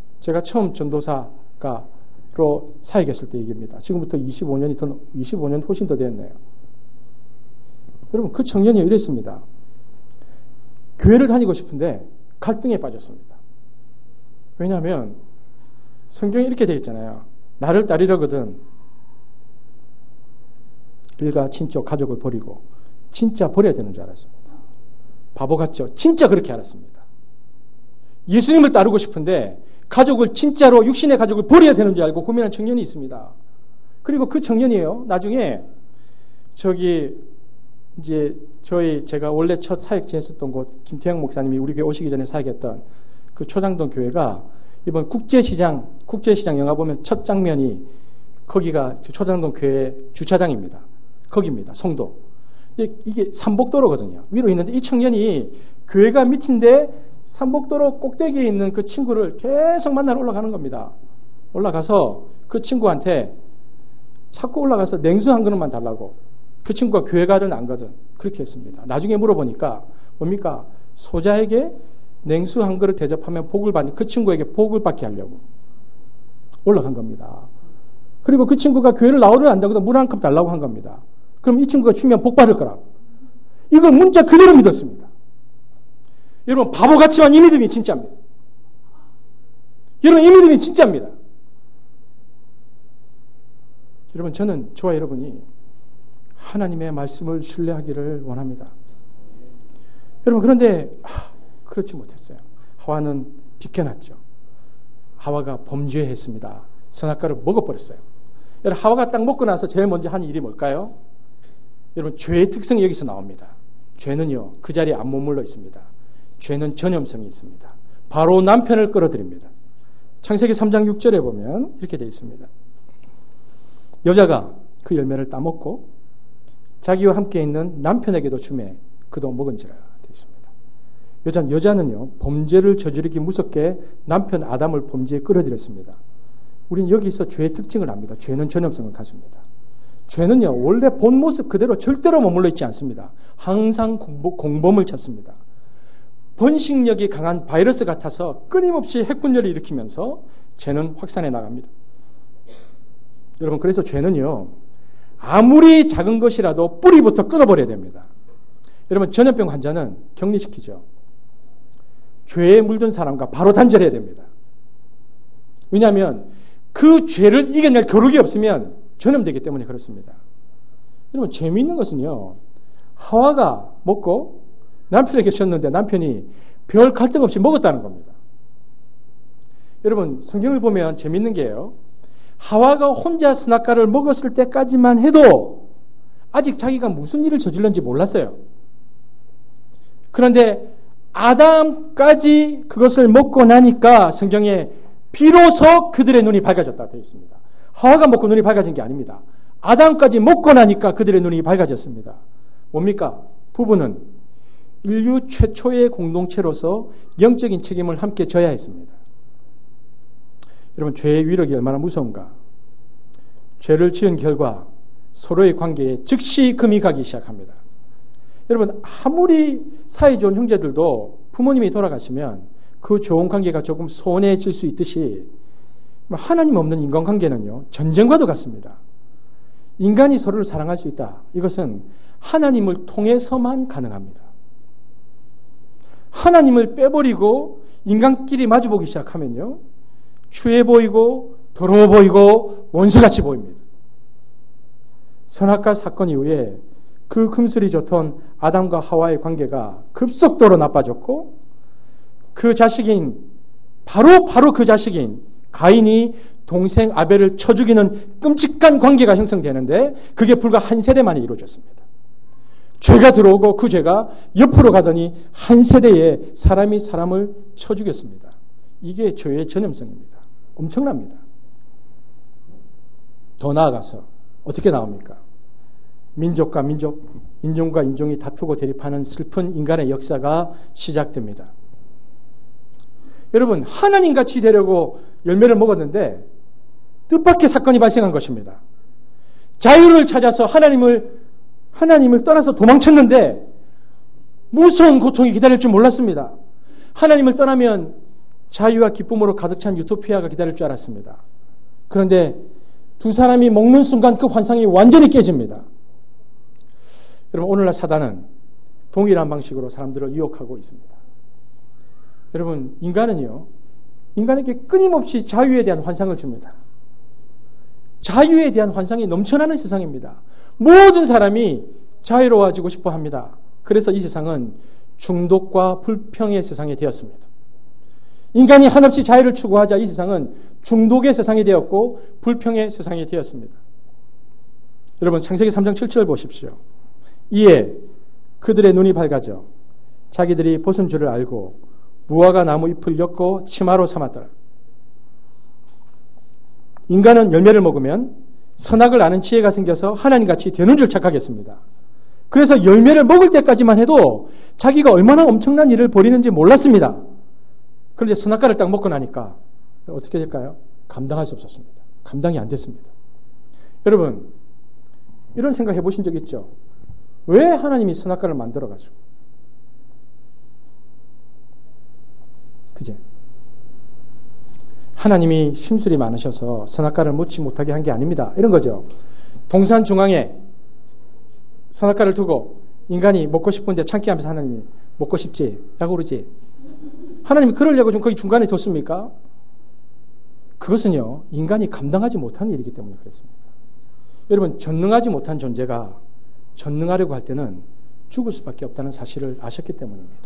전도사가로 사역했을 때 얘기입니다. 지금부터 25년 훨씬 더 됐네요. 여러분 그 청년이 이랬습니다. 교회를 다니고 싶은데 갈등에 빠졌습니다. 왜냐하면 성경에 이렇게 되어 있잖아요. 나를 따르려거든 일가 친족 가족을 버리고 진짜 버려야 되는 줄 알았습니다. 바보 같죠? 진짜 그렇게 알았습니다. 예수님을 따르고 싶은데 가족을 진짜로 육신의 가족을 버려야 되는 줄 알고 고민한 청년이 있습니다. 그리고 그 청년이에요. 나중에 제가 원래 첫 사역지 했었던 곳 김태형 목사님이 우리 교회 오시기 전에 사역했던 그 초장동 교회가 이번 국제시장 영화 보면 첫 장면이 거기가 초장동 교회 주차장입니다. 거기입니다. 송도. 이게 삼복도로거든요. 위로 있는데 이 청년이 교회가 밑인데 삼복도로 꼭대기에 있는 그 친구를 계속 만나러 올라가는 겁니다. 올라가서 그 친구한테 자꾸 올라가서 냉수 한 그릇만 달라고. 그 친구가 교회 가든 안 가든 그렇게 했습니다. 나중에 물어보니까 뭡니까? 소자에게 냉수 한 그릇 대접하면 복을 받는 그 친구에게 복을 받게 하려고 올라간 겁니다. 그리고 그 친구가 교회를 나오려 한다고 물 한 컵 달라고 한 겁니다. 그럼 이 친구가 주면 복 받을 거라고. 이걸 문자 그대로 믿었습니다. 여러분, 바보 같지만 이 믿음이 진짜입니다. 여러분, 이 믿음이 진짜입니다. 여러분, 저와 여러분이 하나님의 말씀을 신뢰하기를 원합니다. 여러분, 그런데 그렇지 못했어요. 하와는 비껴났죠. 하와가 범죄했습니다. 선악과를 먹어버렸어요. 여러분, 하와가 딱 먹고 나서 제일 먼저 한 일이 뭘까요? 여러분, 죄의 특성이 여기서 나옵니다. 죄는요, 그 자리에 안 머물러 있습니다. 죄는 전염성이 있습니다. 바로 남편을 끌어들입니다. 창세기 3장 6절에 보면 이렇게 되어 있습니다. 여자가 그 열매를 따먹고 자기와 함께 있는 남편에게도 주매 그도 먹은지라 되어 있습니다. 여자는요, 범죄를 저지르기 무섭게 남편 아담을 범죄에 끌어들였습니다. 우리는 여기서 죄의 특징을 압니다. 죄는 전염성을 가집니다. 죄는요, 원래 본 모습 그대로 절대로 머물러 있지 않습니다. 항상 공범을 찾습니다. 번식력이 강한 바이러스 같아서 끊임없이 핵분열을 일으키면서 죄는 확산해 나갑니다. 여러분, 그래서 죄는요, 아무리 작은 것이라도 뿌리부터 끊어버려야 됩니다. 여러분, 전염병 환자는 격리시키죠. 죄에 물든 사람과 바로 단절해야 됩니다. 왜냐하면 그 죄를 이겨낼 겨루기 없으면 전염되기 때문에 그렇습니다. 여러분, 재미있는 것은요, 하와가 먹고 남편에게 줬는데 남편이 별 갈등 없이 먹었다는 겁니다. 여러분, 성경을 보면 재미있는 게요, 하와가 혼자 선악과를 먹었을 때까지만 해도 아직 자기가 무슨 일을 저질렀는지 몰랐어요. 그런데 아담까지 그것을 먹고 나니까 성경에 비로소 그들의 눈이 밝아졌다고 되어 있습니다. 하와가 먹고 눈이 밝아진 게 아닙니다. 아담까지 먹고 나니까 그들의 눈이 밝아졌습니다. 뭡니까? 부부는 인류 최초의 공동체로서 영적인 책임을 함께 져야 했습니다. 여러분, 죄의 위력이 얼마나 무서운가. 죄를 지은 결과 서로의 관계에 즉시 금이 가기 시작합니다. 여러분, 아무리 사이 좋은 형제들도 부모님이 돌아가시면 그 좋은 관계가 조금 소원해질 수 있듯이 하나님 없는 인간관계는요, 전쟁과도 같습니다. 인간이 서로를 사랑할 수 있다. 이것은 하나님을 통해서만 가능합니다. 하나님을 빼버리고 인간끼리 마주보기 시작하면요, 추해 보이고 더러워 보이고 원수같이 보입니다. 선악과 사건 이후에 그 금슬이 좋던 아담과 하와의 관계가 급속도로 나빠졌고, 그 자식인 바로 그 자식인 가인이 동생 아벨을 쳐 죽이는 끔찍한 관계가 형성되는데 그게 불과 한 세대 만에 이루어졌습니다. 죄가 들어오고 그 죄가 옆으로 가더니 한 세대에 사람이 사람을 쳐 죽였습니다. 이게 죄의 전염성입니다. 엄청납니다. 더 나아가서 어떻게 나옵니까? 민족과 민족, 인종과 인종이 다투고 대립하는 슬픈 인간의 역사가 시작됩니다. 여러분, 하나님같이 되려고 열매를 먹었는데 뜻밖의 사건이 발생한 것입니다. 자유를 찾아서 하나님을 떠나서 도망쳤는데 무서운 고통이 기다릴 줄 몰랐습니다. 하나님을 떠나면 자유와 기쁨으로 가득 찬 유토피아가 기다릴 줄 알았습니다. 그런데 두 사람이 먹는 순간 그 환상이 완전히 깨집니다. 여러분, 오늘날 사단은 동일한 방식으로 사람들을 유혹하고 있습니다. 여러분, 인간은요, 인간에게 끊임없이 자유에 대한 환상을 줍니다. 자유에 대한 환상이 넘쳐나는 세상입니다. 모든 사람이 자유로워지고 싶어 합니다. 그래서 이 세상은 중독과 불평의 세상이 되었습니다. 인간이 한없이 자유를 추구하자 이 세상은 중독의 세상이 되었고 불평의 세상이 되었습니다. 여러분, 창세기 3장 7절 보십시오. 이에 그들의 눈이 밝아져 자기들이 벗은 줄을 알고 무화과 나무 잎을 엮고 치마로 삼았더라. 인간은 열매를 먹으면 선악을 아는 지혜가 생겨서 하나님같이 되는 줄 착각했습니다. 그래서 열매를 먹을 때까지만 해도 자기가 얼마나 엄청난 일을 벌이는지 몰랐습니다. 그런데 선악과를 딱 먹고 나니까 어떻게 될까요? 감당할 수 없었습니다. 감당이 안 됐습니다. 여러분, 이런 생각 해보신 적 있죠? 왜 하나님이 선악과를 만들어가지고? 그제? 하나님이 심술이 많으셔서 선악과를 먹지 못하게 한 게 아닙니다. 이런 거죠. 동산 중앙에 선악과를 두고 인간이 먹고 싶은데 참기 하면서 하나님이 먹고 싶지? 야구르지? 하나님이 그러려고 좀 거기 중간에 뒀습니까? 그것은요, 인간이 감당하지 못하는 일이기 때문에 그렇습니다. 여러분, 전능하지 못한 존재가 전능하려고 할 때는 죽을 수밖에 없다는 사실을 아셨기 때문입니다.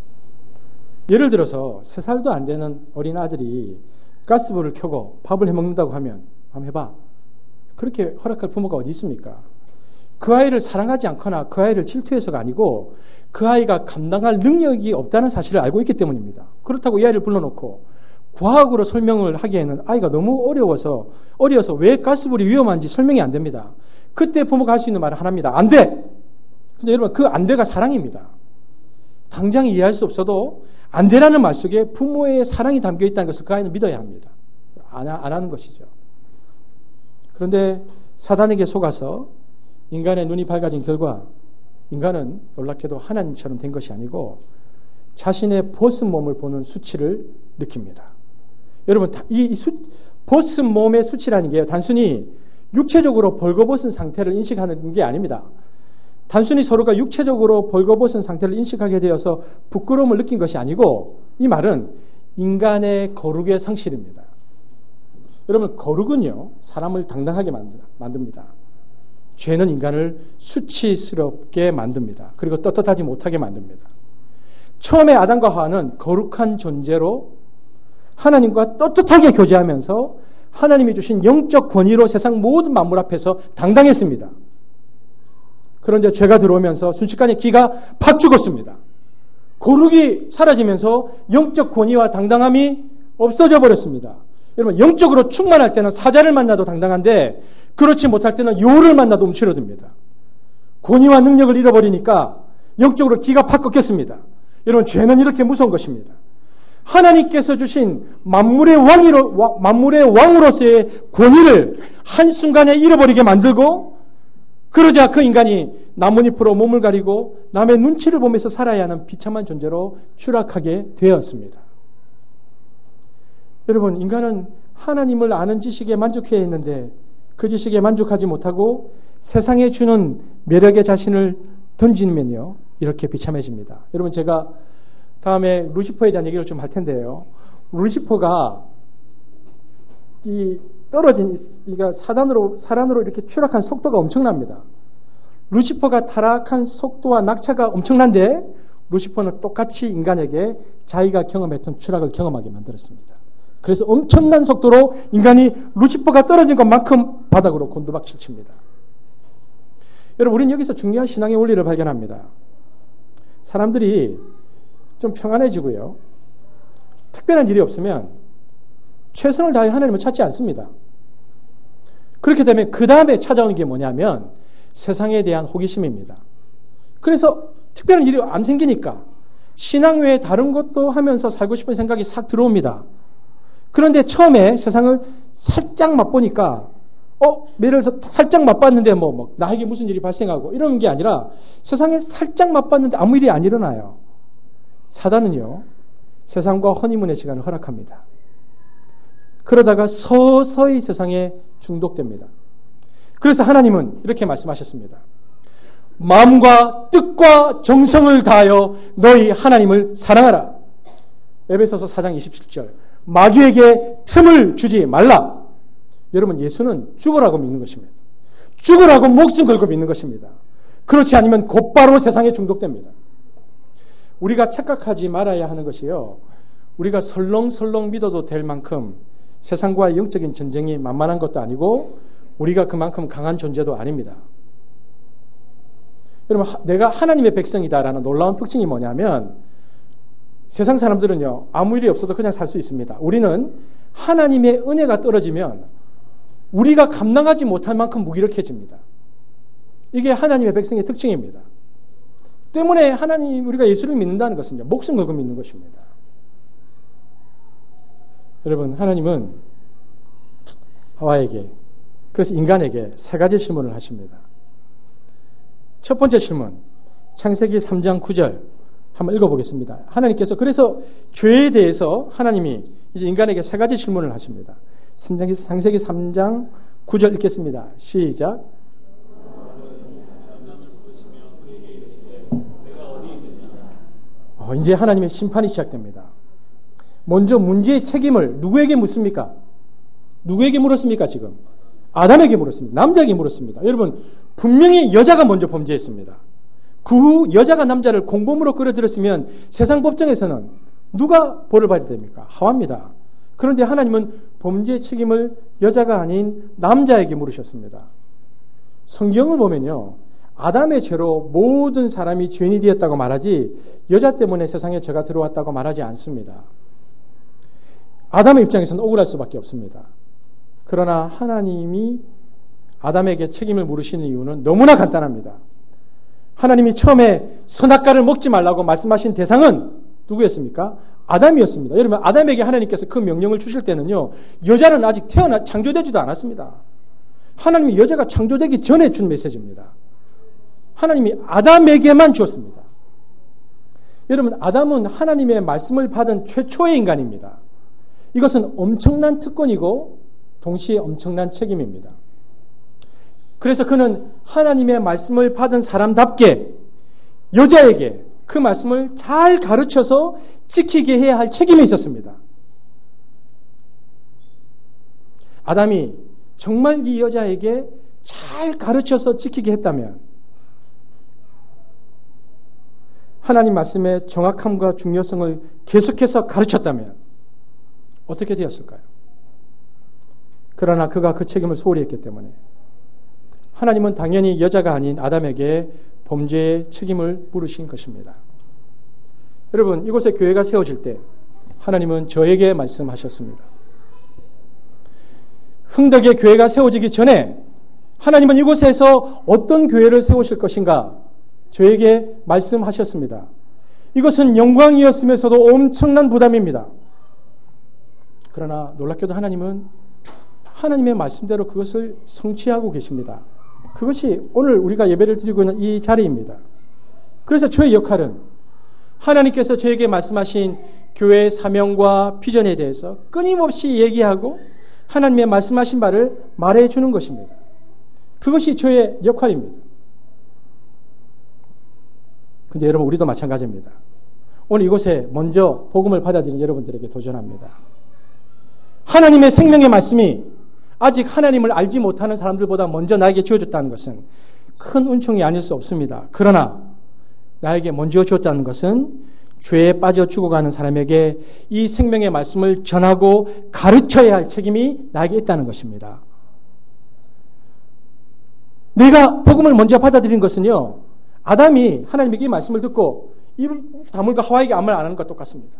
예를 들어서 3살도 안 되는 어린 아들이 가스불을 켜고 밥을 해먹는다고 하면 한번 해봐. 그렇게 허락할 부모가 어디 있습니까? 그 아이를 사랑하지 않거나 그 아이를 질투해서가 아니고 그 아이가 감당할 능력이 없다는 사실을 알고 있기 때문입니다. 그렇다고 이 아이를 불러놓고 과학으로 설명을 하기에는 아이가 너무 어려서 왜 가스불이 위험한지 설명이 안 됩니다. 그때 부모가 할 수 있는 말은 하나입니다. 안 돼! 근데 여러분, 그 안 돼가 사랑입니다. 당장 이해할 수 없어도 안 되라는 말 속에 부모의 사랑이 담겨 있다는 것을 그 아이는 믿어야 합니다. 안 하는 것이죠. 그런데 사단에게 속아서 인간의 눈이 밝아진 결과 인간은 놀랍게도 하나님처럼 된 것이 아니고 자신의 벗은 몸을 보는 수치를 느낍니다. 여러분, 벗은 몸의 수치라는 게 단순히 육체적으로 벌거벗은 상태를 인식하는 게 아닙니다. 단순히 서로가 육체적으로 벌거벗은 상태를 인식하게 되어서 부끄러움을 느낀 것이 아니고 이 말은 인간의 거룩의 상실입니다. 여러분, 거룩은요, 사람을 당당하게 만듭니다. 죄는 인간을 수치스럽게 만듭니다. 그리고 떳떳하지 못하게 만듭니다. 처음에 아담과 하와는 거룩한 존재로 하나님과 떳떳하게 교제하면서 하나님이 주신 영적 권위로 세상 모든 만물 앞에서 당당했습니다. 그런데 죄가 들어오면서 순식간에 기가 팍 죽었습니다. 거룩이 사라지면서 영적 권위와 당당함이 없어져 버렸습니다. 여러분, 영적으로 충만할 때는 사자를 만나도 당당한데 그렇지 못할 때는 요를 만나도 움츠러듭니다. 권위와 능력을 잃어버리니까 영적으로 기가 팍 꺾였습니다. 여러분, 죄는 이렇게 무서운 것입니다. 하나님께서 주신 만물의 왕으로서의 권위를 한순간에 잃어버리게 만들고 그러자 그 인간이 나뭇잎으로 몸을 가리고 남의 눈치를 보면서 살아야 하는 비참한 존재로 추락하게 되었습니다. 여러분, 인간은 하나님을 아는 지식에 만족해야 했는데 그 지식에 만족하지 못하고 세상에 주는 매력의 자신을 던지면요, 이렇게 비참해집니다. 여러분, 제가 다음에 루시퍼에 대한 얘기를 좀 할 텐데요. 루시퍼가 사단으로 이렇게 추락한 속도가 엄청납니다. 루시퍼가 타락한 속도와 낙차가 엄청난데 루시퍼는 똑같이 인간에게 자기가 경험했던 추락을 경험하게 만들었습니다. 그래서 엄청난 속도로 인간이 루시퍼가 떨어진 것만큼 바닥으로 곤두박질 칩니다. 여러분, 우리는 여기서 중요한 신앙의 원리를 발견합니다. 사람들이 좀 평안해지고요, 특별한 일이 없으면 최선을 다해 하나님을 찾지 않습니다. 그렇게 되면 그 다음에 찾아오는 게 뭐냐면 세상에 대한 호기심입니다. 그래서 특별한 일이 안 생기니까 신앙 외에 다른 것도 하면서 살고 싶은 생각이 싹 들어옵니다. 그런데 처음에 세상을 살짝 맛보니까 예를 들어서 살짝 맛봤는데 나에게 무슨 일이 발생하고 이러는 게 아니라 세상에 살짝 맛봤는데 아무 일이 안 일어나요. 사단은요, 세상과 허니문의 시간을 허락합니다. 그러다가 서서히 세상에 중독됩니다. 그래서 하나님은 이렇게 말씀하셨습니다. 마음과 뜻과 정성을 다하여 너희 하나님을 사랑하라. 에베소서 4장 27절. 마귀에게 틈을 주지 말라. 여러분, 예수는 죽으라고 믿는 것입니다. 죽으라고 목숨 걸고 믿는 것입니다. 그렇지 않으면 곧바로 세상에 중독됩니다. 우리가 착각하지 말아야 하는 것이요, 우리가 설렁설렁 믿어도 될 만큼 세상과의 영적인 전쟁이 만만한 것도 아니고 우리가 그만큼 강한 존재도 아닙니다. 여러분, 내가 하나님의 백성이다라는 놀라운 특징이 뭐냐면 세상 사람들은요, 아무 일이 없어도 그냥 살 수 있습니다. 우리는 하나님의 은혜가 떨어지면 우리가 감당하지 못할 만큼 무기력해집니다. 이게 하나님의 백성의 특징입니다. 때문에 우리가 예수를 믿는다는 것은요, 목숨 걸고 믿는 것입니다. 여러분, 하나님은 하와에게, 그래서 인간에게 3가지 질문을 하십니다. 첫 번째 질문, 창세기 3장 9절 한번 읽어보겠습니다. 하나님께서 그래서 죄에 대해서 하나님이 이제 인간에게 세 가지 질문을 하십니다. 창세기 3장 9절 읽겠습니다. 시작. 이제 하나님의 심판이 시작됩니다. 먼저 문제의 책임을 누구에게 묻습니까? 누구에게 물었습니까 지금? 아담에게 물었습니다. 남자에게 물었습니다. 여러분, 분명히 여자가 먼저 범죄했습니다. 그 후 여자가 남자를 공범으로 끌어들였으면 세상 법정에서는 누가 벌을 받아야 됩니까? 하와입니다. 그런데 하나님은 범죄의 책임을 여자가 아닌 남자에게 물으셨습니다. 성경을 보면요, 아담의 죄로 모든 사람이 죄인이 되었다고 말하지 여자 때문에 세상에 죄가 들어왔다고 말하지 않습니다. 아담의 입장에서는 억울할 수밖에 없습니다. 그러나 하나님이 아담에게 책임을 물으시는 이유는 너무나 간단합니다. 하나님이 처음에 선악과를 먹지 말라고 말씀하신 대상은 누구였습니까? 아담이었습니다. 여러분, 아담에게 하나님께서 그 명령을 주실 때는요, 여자는 아직 창조되지도 않았습니다. 하나님이 여자가 창조되기 전에 준 메시지입니다. 하나님이 아담에게만 주었습니다. 여러분, 아담은 하나님의 말씀을 받은 최초의 인간입니다. 이것은 엄청난 특권이고 동시에 엄청난 책임입니다. 그래서 그는 하나님의 말씀을 받은 사람답게 여자에게 그 말씀을 잘 가르쳐서 지키게 해야 할 책임이 있었습니다. 아담이 정말 이 여자에게 잘 가르쳐서 지키게 했다면, 하나님 말씀의 정확함과 중요성을 계속해서 가르쳤다면 어떻게 되었을까요? 그러나 그가 그 책임을 소홀히 했기 때문에 하나님은 당연히 여자가 아닌 아담에게 범죄의 책임을 물으신 것입니다. 여러분, 이곳에 교회가 세워질 때 하나님은 저에게 말씀하셨습니다. 흥덕의 교회가 세워지기 전에 하나님은 이곳에서 어떤 교회를 세우실 것인가 저에게 말씀하셨습니다. 이것은 영광이었으면서도 엄청난 부담입니다. 그러나 놀랍게도 하나님은 하나님의 말씀대로 그것을 성취하고 계십니다. 그것이 오늘 우리가 예배를 드리고 있는 이 자리입니다. 그래서 저의 역할은 하나님께서 저에게 말씀하신 교회의 사명과 비전에 대해서 끊임없이 얘기하고 하나님의 말씀하신 바를 말해주는 것입니다. 그것이 저의 역할입니다. 근데 여러분, 우리도 마찬가지입니다. 오늘 이곳에 먼저 복음을 받아들인 여러분들에게 도전합니다. 하나님의 생명의 말씀이 아직 하나님을 알지 못하는 사람들보다 먼저 나에게 주어졌다는 것은 큰 은총이 아닐 수 없습니다. 그러나 나에게 먼저 주었다는 것은 죄에 빠져 죽어가는 사람에게 이 생명의 말씀을 전하고 가르쳐야 할 책임이 나에게 있다는 것입니다. 내가 복음을 먼저 받아들인 것은요, 아담이 하나님에게 이 말씀을 듣고 입을 다물고 하와에게 아무 말 안 하는 것과 똑같습니다.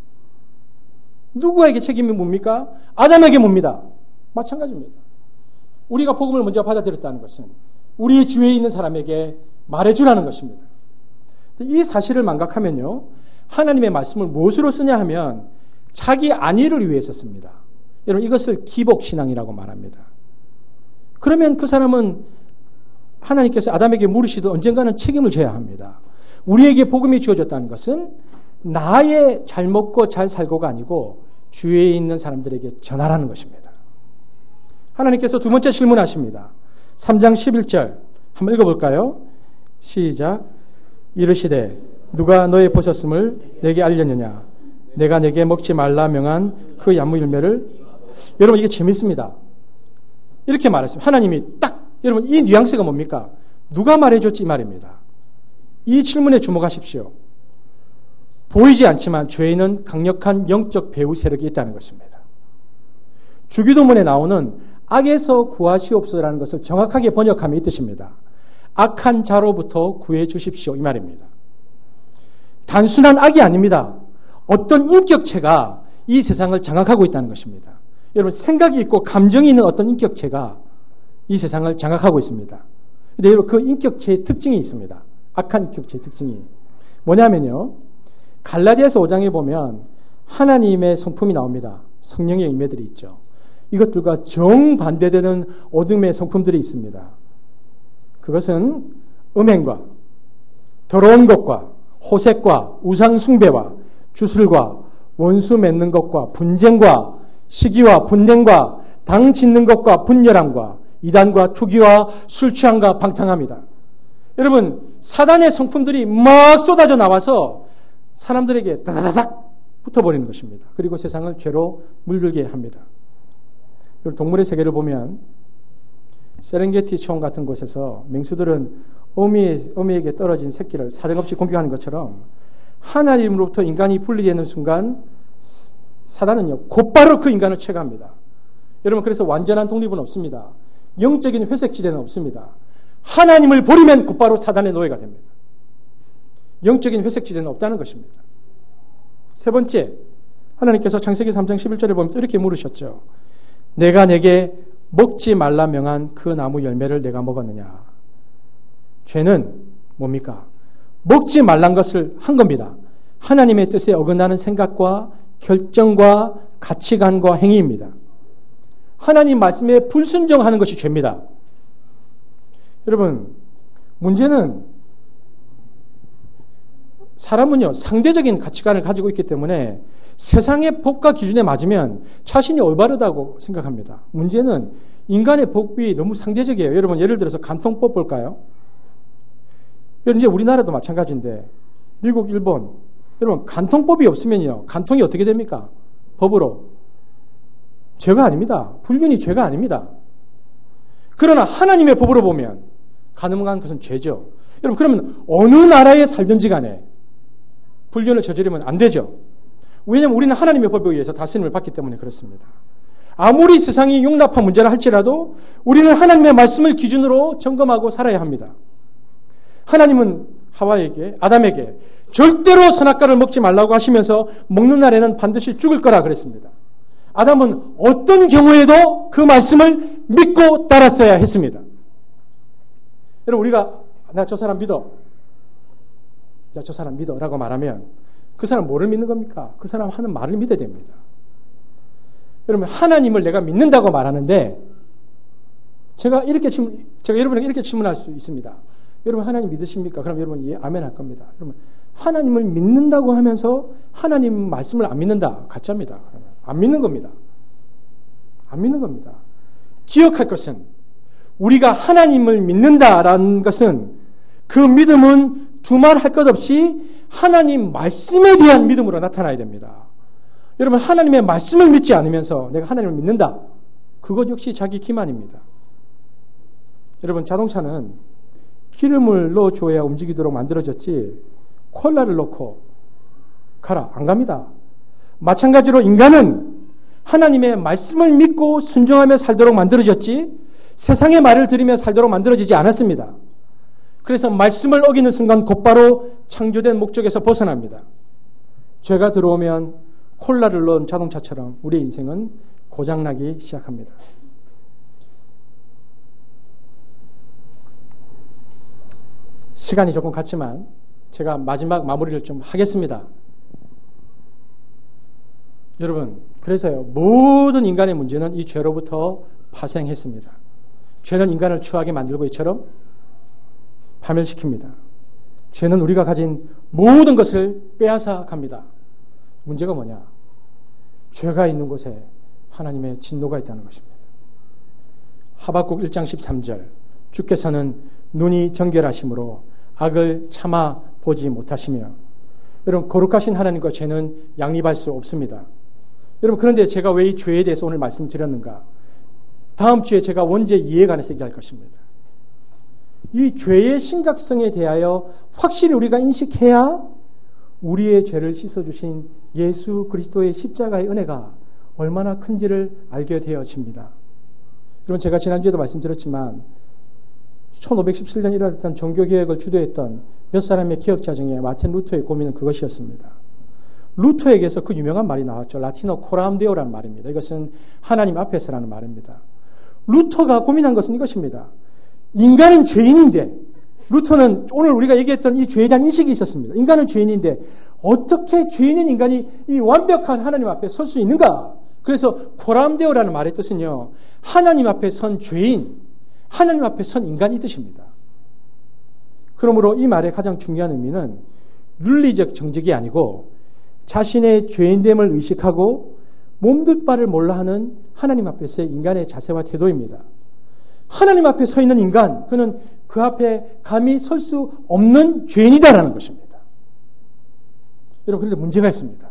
누구에게 책임이 뭡니까? 아담에게 뭡니다. 마찬가지입니다. 우리가 복음을 먼저 받아들였다는 것은 우리 주위에 있는 사람에게 말해주라는 것입니다. 이 사실을 망각하면요, 하나님의 말씀을 무엇으로 쓰냐 하면 자기 안위를 위해서 씁니다. 여러분, 이것을 기복신앙이라고 말합니다. 그러면 그 사람은 하나님께서 아담에게 물으시듯 언젠가는 책임을 져야 합니다. 우리에게 복음이 주어졌다는 것은 나의 잘 먹고 잘 살고가 아니고 주위에 있는 사람들에게 전하라는 것입니다. 하나님께서 두 번째 질문하십니다. 3장 11절 한번 읽어볼까요? 시작. 이르시되 누가 너의 보셨음을 내게 알렸느냐? 내가 내게 먹지 말라 명한 그 야무 열매를. 여러분, 이게 재밌습니다. 이렇게 말했습니다. 하나님이 딱, 여러분, 이 뉘앙스가 뭡니까? 누가 말해줬지 이 말입니다. 이 질문에 주목하십시오. 보이지 않지만 죄에는 강력한 영적 배후 세력이 있다는 것입니다. 주기도문에 나오는 악에서 구하시옵소서라는 것을 정확하게 번역하면 이 뜻입니다. 악한 자로부터 구해 주십시오, 이 말입니다. 단순한 악이 아닙니다. 어떤 인격체가 이 세상을 장악하고 있다는 것입니다. 여러분, 생각이 있고 감정이 있는 어떤 인격체가 이 세상을 장악하고 있습니다. 근데 여러분, 그 인격체의 특징이 있습니다. 악한 인격체의 특징이 뭐냐면요, 갈라디아서 5장에 보면 하나님의 성품이 나옵니다. 성령의 열매들이 있죠. 이것들과 정반대되는 어둠의 성품들이 있습니다. 그것은 음행과 더러운 것과 호색과 우상 숭배와 주술과 원수 맺는 것과 분쟁과 시기와 분냉과 당 짓는 것과 분열함과 이단과 투기와 술 취함과 방탕함이다. 여러분, 사단의 성품들이 막 쏟아져 나와서 사람들에게 다다닥 붙어버리는 것입니다. 그리고 세상을 죄로 물들게 합니다. 동물의 세계를 보면 세렝게티 촌 같은 곳에서 맹수들은 어미에게 떨어진 새끼를 사정없이 공격하는 것처럼 하나님으로부터 인간이 분리되는 순간 사단은요 곧바로 그 인간을 취급합니다. 여러분, 그래서 완전한 독립은 없습니다. 영적인 회색지대는 없습니다. 하나님을 버리면 곧바로 사단의 노예가 됩니다. 영적인 회색지대는 없다는 것입니다. 세 번째, 하나님께서 창세기 3장 11절에 보면 이렇게 물으셨죠. 내가 내게 먹지 말라 명한 그 나무 열매를 내가 먹었느냐. 죄는 뭡니까? 먹지 말란 것을 한 겁니다. 하나님의 뜻에 어긋나는 생각과 결정과 가치관과 행위입니다. 하나님 말씀에 불순종하는 것이 죄입니다. 여러분, 문제는 사람은요 상대적인 가치관을 가지고 있기 때문에 세상의 법과 기준에 맞으면 자신이 올바르다고 생각합니다. 문제는 인간의 법이 너무 상대적이에요. 여러분, 예를 들어서 간통법 볼까요? 여러분, 이제 우리나라도 마찬가지인데 미국, 일본, 여러분 간통법이 없으면요 간통이 어떻게 됩니까? 법으로 죄가 아닙니다. 불륜이 죄가 아닙니다. 그러나 하나님의 법으로 보면 가늠한 것은 죄죠. 여러분, 그러면 어느 나라에 살든지 간에 불륜을 저지르면 안 되죠. 왜냐하면 우리는 하나님의 법에 의해서 다스림을 받기 때문에 그렇습니다. 아무리 세상이 용납한 문제라 할지라도 우리는 하나님의 말씀을 기준으로 점검하고 살아야 합니다. 하나님은 하와에게, 아담에게 절대로 선악과를 먹지 말라고 하시면서 먹는 날에는 반드시 죽을 거라 그랬습니다. 아담은 어떤 경우에도 그 말씀을 믿고 따랐어야 했습니다. 여러분, 우리가 나 저 사람 믿어, 나 저 사람 믿어 라고 말하면 그 사람 뭐를 믿는 겁니까? 그 사람 하는 말을 믿어야 됩니다. 여러분, 하나님을 내가 믿는다고 말하는데 제가 여러분에게 이렇게 질문할 수 있습니다. 여러분, 하나님 믿으십니까? 그럼 여러분 예, 아멘 할 겁니다. 여러분, 하나님을 믿는다고 하면서 하나님 말씀을 안 믿는다, 가짜입니다. 안 믿는 겁니다. 안 믿는 겁니다. 기억할 것은 우리가 하나님을 믿는다라는 것은 그 믿음은 두말할 것 없이 하나님 말씀에 대한 믿음으로 나타나야 됩니다. 여러분, 하나님의 말씀을 믿지 않으면서 내가 하나님을 믿는다, 그것 역시 자기 기만입니다. 여러분, 자동차는 기름을 넣어줘야 움직이도록 만들어졌지 콜라를 넣고 가라, 안 갑니다. 마찬가지로 인간은 하나님의 말씀을 믿고 순종하며 살도록 만들어졌지 세상의 말을 들으며 살도록 만들어지지 않았습니다. 그래서 말씀을 어기는 순간 곧바로 창조된 목적에서 벗어납니다. 죄가 들어오면 콜라를 넣은 자동차처럼 우리의 인생은 고장나기 시작합니다. 시간이 조금 갔지만 제가 마지막 마무리를 좀 하겠습니다. 여러분, 그래서요, 모든 인간의 문제는 이 죄로부터 파생했습니다. 죄는 인간을 추하게 만들고 이처럼 파멸시킵니다. 죄는 우리가 가진 모든 것을 빼앗아 갑니다. 문제가 뭐냐? 죄가 있는 곳에 하나님의 진노가 있다는 것입니다. 하박국 1장 13절, 주께서는 눈이 정결하심으로 악을 참아 보지 못하시며. 여러분, 거룩하신 하나님과 죄는 양립할 수 없습니다. 여러분, 그런데 제가 왜 이 죄에 대해서 오늘 말씀드렸는가? 다음 주에 제가 원죄 이해에 관해서 얘기할 것입니다. 이 죄의 심각성에 대하여 확실히 우리가 인식해야 우리의 죄를 씻어주신 예수 그리스도의 십자가의 은혜가 얼마나 큰지를 알게 되어집니다. 여러분, 제가 지난주에도 말씀드렸지만 1517년 일어났던 종교개혁을 주도했던 몇 사람의 기억자 중에 마틴 루터의 고민은 그것이었습니다. 루터에게서 그 유명한 말이 나왔죠. 라틴어 코람 데오라는 말입니다. 이것은 하나님 앞에서라는 말입니다. 루터가 고민한 것은 이것입니다. 인간은 죄인인데, 루터는 오늘 우리가 얘기했던 이 죄에 대한 인식이 있었습니다. 인간은 죄인인데 어떻게 죄인인 인간이 이 완벽한 하나님 앞에 설 수 있는가? 그래서 코람데오라는 말의 뜻은요, 하나님 앞에 선 죄인, 하나님 앞에 선 인간이 뜻입니다. 그러므로 이 말의 가장 중요한 의미는 윤리적 정직이 아니고 자신의 죄인됨을 의식하고 몸둘 바를 몰라 하는 하나님 앞에서의 인간의 자세와 태도입니다. 하나님 앞에 서 있는 인간, 그는 그 앞에 감히 설 수 없는 죄인이다라는 것입니다. 여러분, 그런데 문제가 있습니다.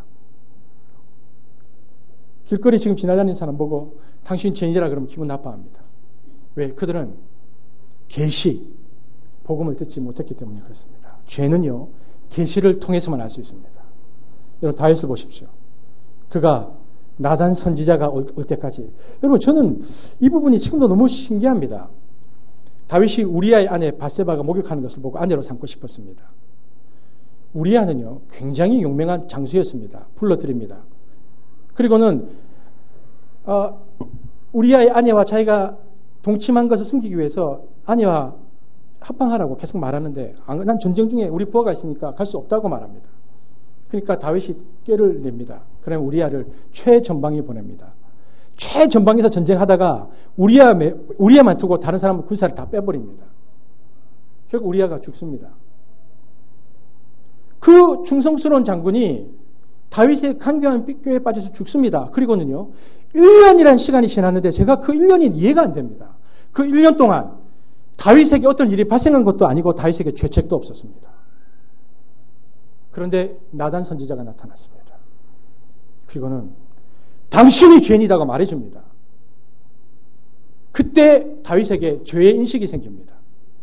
길거리 지금 지나다니는 사람 보고 당신 죄인이라 그러면 기분 나빠합니다. 왜? 그들은 계시, 복음을 듣지 못했기 때문에 그렇습니다. 죄는요, 계시를 통해서만 알 수 있습니다. 여러분, 다윗을 보십시오. 그가 나단 선지자가 올 때까지. 여러분, 저는 이 부분이 지금도 너무 신기합니다. 다윗이 우리아의 아내 바세바가 목욕하는 것을 보고 아내로 삼고 싶었습니다. 우리아는요, 굉장히 용맹한 장수였습니다. 불러드립니다. 그리고는 우리아의 아내와 자기가 동침한 것을 숨기기 위해서 아내와 합방하라고 계속 말하는데, 난 전쟁 중에 우리 부하가 있으니까 갈 수 없다고 말합니다. 그러니까 다윗이 꾀를 냅니다. 그러면 우리아를 최전방에 보냅니다. 최전방에서 전쟁하다가 우리아만 두고 다른 사람은 군사를 다 빼버립니다. 결국 우리아가 죽습니다. 그 충성스러운 장군이 다윗의 간교한 꾀에 빠져서 죽습니다. 그리고는요, 1년이라는 시간이 지났는데 제가 그 1년이 이해가 안 됩니다. 그 1년 동안 다윗에게 어떤 일이 발생한 것도 아니고 다윗에게 죄책도 없었습니다. 그런데 나단 선지자가 나타났습니다. 그리고는 당신이 죄인이다고 말해줍니다. 그때 다윗에게 죄의 인식이 생깁니다.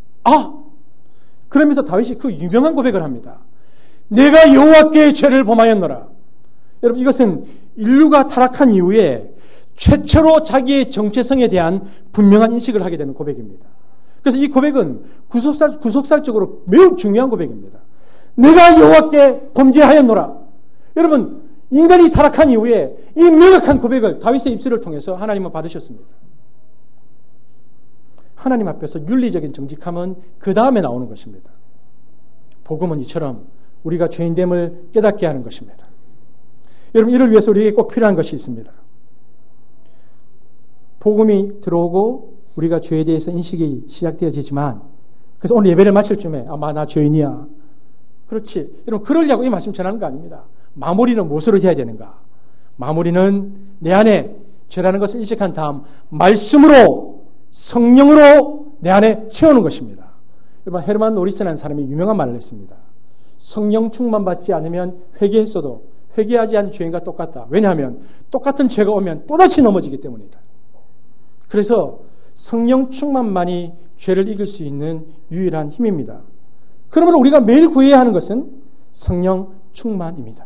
그러면서 다윗이 그 유명한 고백을 합니다. 내가 여호와께 죄를 범하였노라. 여러분, 이것은 인류가 타락한 이후에 최초로 자기의 정체성에 대한 분명한 인식을 하게 되는 고백입니다. 그래서 이 고백은 구속사적으로 매우 중요한 고백입니다. 내가 여호와께 범죄하였노라. 여러분, 인간이 타락한 이후에 이 명확한 고백을 다윗의 입술을 통해서 하나님은 받으셨습니다. 하나님 앞에서 윤리적인 정직함은 그 다음에 나오는 것입니다. 복음은 이처럼 우리가 죄인됨을 깨닫게 하는 것입니다. 여러분, 이를 위해서 우리에게 꼭 필요한 것이 있습니다. 복음이 들어오고 우리가 죄에 대해서 인식이 시작되어지지만, 그래서 오늘 예배를 마칠 쯤에 나 죄인이야. 그렇지. 여러분, 그러려고 이 말씀 전하는 거 아닙니다. 마무리는 무엇으로 해야 되는가? 마무리는 내 안에 죄라는 것을 인식한 다음 말씀으로, 성령으로 내 안에 채우는 것입니다. 여러분, 헤르만 노리스라는 사람이 유명한 말을 했습니다. 성령 충만 받지 않으면 회개했어도 회개하지 않은 죄인과 똑같다. 왜냐하면 똑같은 죄가 오면 또다시 넘어지기 때문이다. 그래서 성령 충만만이 죄를 이길 수 있는 유일한 힘입니다. 그러므로 우리가 매일 구해야 하는 것은 성령 충만입니다.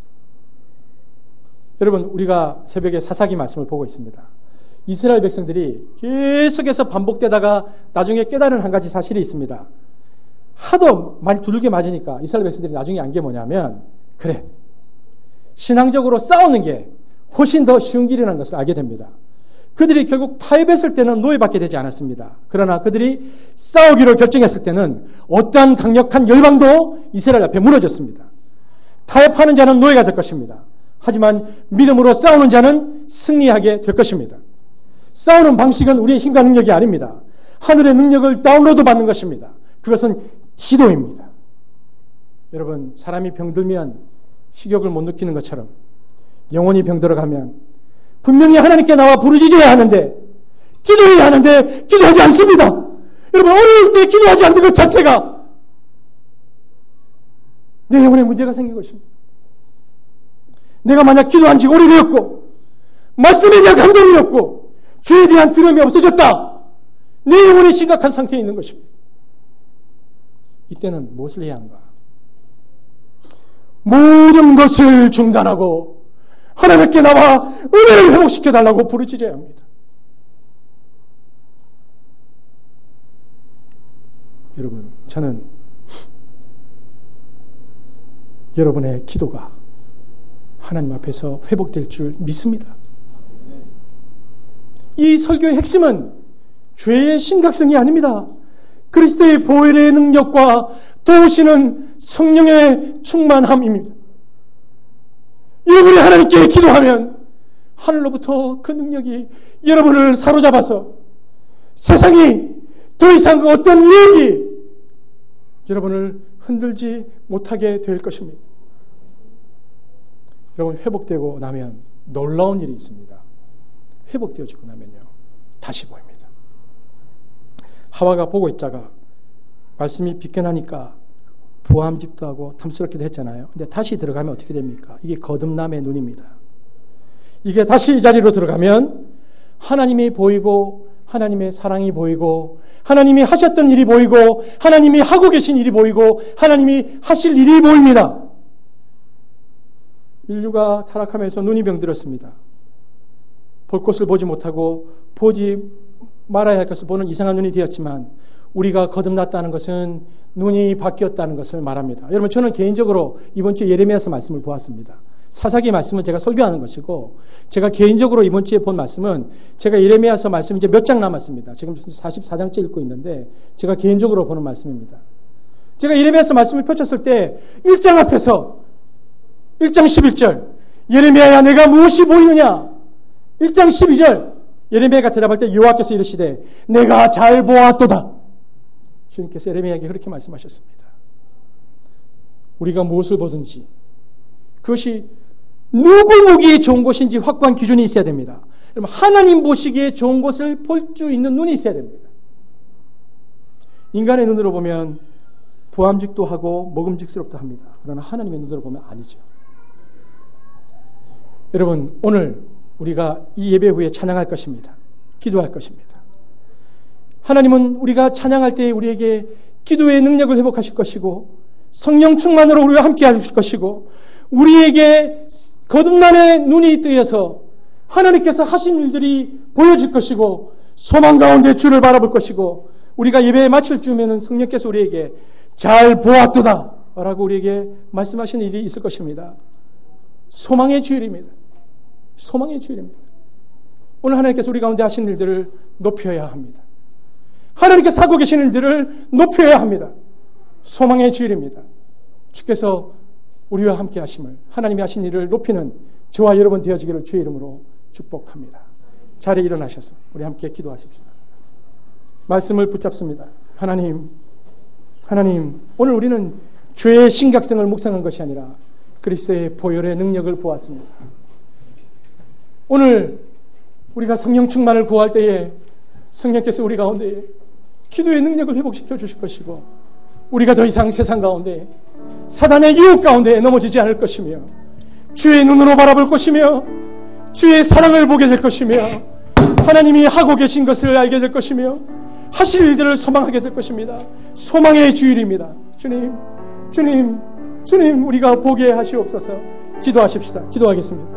여러분, 우리가 새벽에 사사기 말씀을 보고 있습니다. 이스라엘 백성들이 계속해서 반복되다가 나중에 깨달은 한 가지 사실이 있습니다. 하도 많이 두들겨 맞으니까 이스라엘 백성들이 나중에 안 게 뭐냐면, 그래, 신앙적으로 싸우는 게 훨씬 더 쉬운 길이라는 것을 알게 됩니다. 그들이 결국 타협했을 때는 노예받게 되지 않았습니다. 그러나 그들이 싸우기로 결정했을 때는 어떠한 강력한 열방도 이스라엘 앞에 무너졌습니다. 타협하는 자는 노예가 될 것입니다. 하지만 믿음으로 싸우는 자는 승리하게 될 것입니다. 싸우는 방식은 우리의 힘과 능력이 아닙니다. 하늘의 능력을 다운로드 받는 것입니다. 그것은 기도입니다. 여러분, 사람이 병들면 식욕을 못 느끼는 것처럼 영혼이 병들어가면 분명히 하나님께 나와 부르짖어야 하는데, 기도해야 하는데 기도하지 않습니다. 여러분, 어려울 때 기도하지 않는 것 자체가 내 영혼에 문제가 생긴 것입니다. 내가 만약 기도한 지 오래되었고 말씀에 대한 감동이 없고 죄에 대한 두려움이 없어졌다, 내 영혼이 심각한 상태에 있는 것입니다. 이때는 무엇을 해야 하는가? 모든 것을 중단하고 하나님께 나와 은혜를 회복시켜달라고 부르짖어야 합니다. 여러분, 저는 여러분의 기도가 하나님 앞에서 회복될 줄 믿습니다. 이 설교의 핵심은 죄의 심각성이 아닙니다. 그리스도의 보혈의 능력과 도우시는 성령의 충만함입니다. 여러분이 하나님께 기도하면 하늘로부터 그 능력이 여러분을 사로잡아서 세상이 더 이상 어떤 유혹이 여러분을 흔들지 못하게 될 것입니다. 여러분, 회복되고 나면 놀라운 일이 있습니다. 회복되어지고 나면요, 다시 보입니다. 하와가 보고 있다가 말씀이 비껴나니까 보암직도 하고 탐스럽기도 했잖아요. 근데 다시 들어가면 어떻게 됩니까? 이게 거듭남의 눈입니다. 이게 다시 이 자리로 들어가면 하나님이 보이고 하나님의 사랑이 보이고 하나님이 하셨던 일이 보이고 하나님이 하고 계신 일이 보이고 하나님이 하실 일이 보입니다. 인류가 타락하면서 눈이 병들었습니다. 볼 것을 보지 못하고 보지 말아야 할 것을 보는 이상한 눈이 되었지만 우리가 거듭났다는 것은 눈이 바뀌었다는 것을 말합니다. 여러분, 저는 개인적으로 이번 주에 예레미야서 말씀을 보았습니다. 사사기 말씀은 제가 설교하는 것이고 제가 개인적으로 이번 주에 본 말씀은 제가 예레미야서 말씀 이제 몇 장 남았습니다. 지금 44장째 읽고 있는데 제가 개인적으로 보는 말씀입니다. 제가 예레미야서 말씀을 펼쳤을 때 1장 앞에서 1장 11절 예레미야야 내가 무엇이 보이느냐 1장 12절 예레미야가 대답할 때 여호와께서 이르시되 내가 잘 보았도다. 주님께서 예레미야에게 그렇게 말씀하셨습니다. 우리가 무엇을 보든지 그것이 누구 보기에 좋은 것인지 확고한 기준이 있어야 됩니다. 여러분, 하나님 보시기에 좋은 것을 볼 수 있는 눈이 있어야 됩니다. 인간의 눈으로 보면 보암직도 하고 먹음직스럽다 합니다. 그러나 하나님의 눈으로 보면 아니죠. 여러분, 오늘 우리가 이 예배 후에 찬양할 것입니다. 기도할 것입니다. 하나님은 우리가 찬양할 때 우리에게 기도의 능력을 회복하실 것이고 성령 충만으로 우리와 함께 하실 것이고 우리에게 거듭남의 눈이 뜨여서 하나님께서 하신 일들이 보여질 것이고 소망 가운데 주를 바라볼 것이고 우리가 예배에 마칠 즈음에는 성령께서 우리에게 잘 보았도다 라고 우리에게 말씀하시는 일이 있을 것입니다. 소망의 주일입니다. 소망의 주일입니다. 오늘 하나님께서 우리 가운데 하신 일들을 높여야 합니다. 하나님께서 하고 계신 일들을 높여야 합니다. 소망의 주일입니다. 주께서 우리와 함께 하심을 하나님이 하신 일을 높이는 저와 여러분 되어지기를 주의 이름으로 축복합니다. 자리에 일어나셔서 우리 함께 기도하십시다. 말씀을 붙잡습니다. 하나님 오늘 우리는 죄의 심각성을 묵상한 것이 아니라 그리스도의 보혈의 능력을 보았습니다. 오늘 우리가 성령 충만을 구할 때에 성령께서 우리 가운데 기도의 능력을 회복시켜 주실 것이고 우리가 더 이상 세상 가운데 사단의 유혹 가운데 넘어지지 않을 것이며 주의 눈으로 바라볼 것이며 주의 사랑을 보게 될 것이며 하나님이 하고 계신 것을 알게 될 것이며 하실 일들을 소망하게 될 것입니다. 소망의 주일입니다. 주님 우리가 보게 하시옵소서. 기도하십시다. 기도하겠습니다.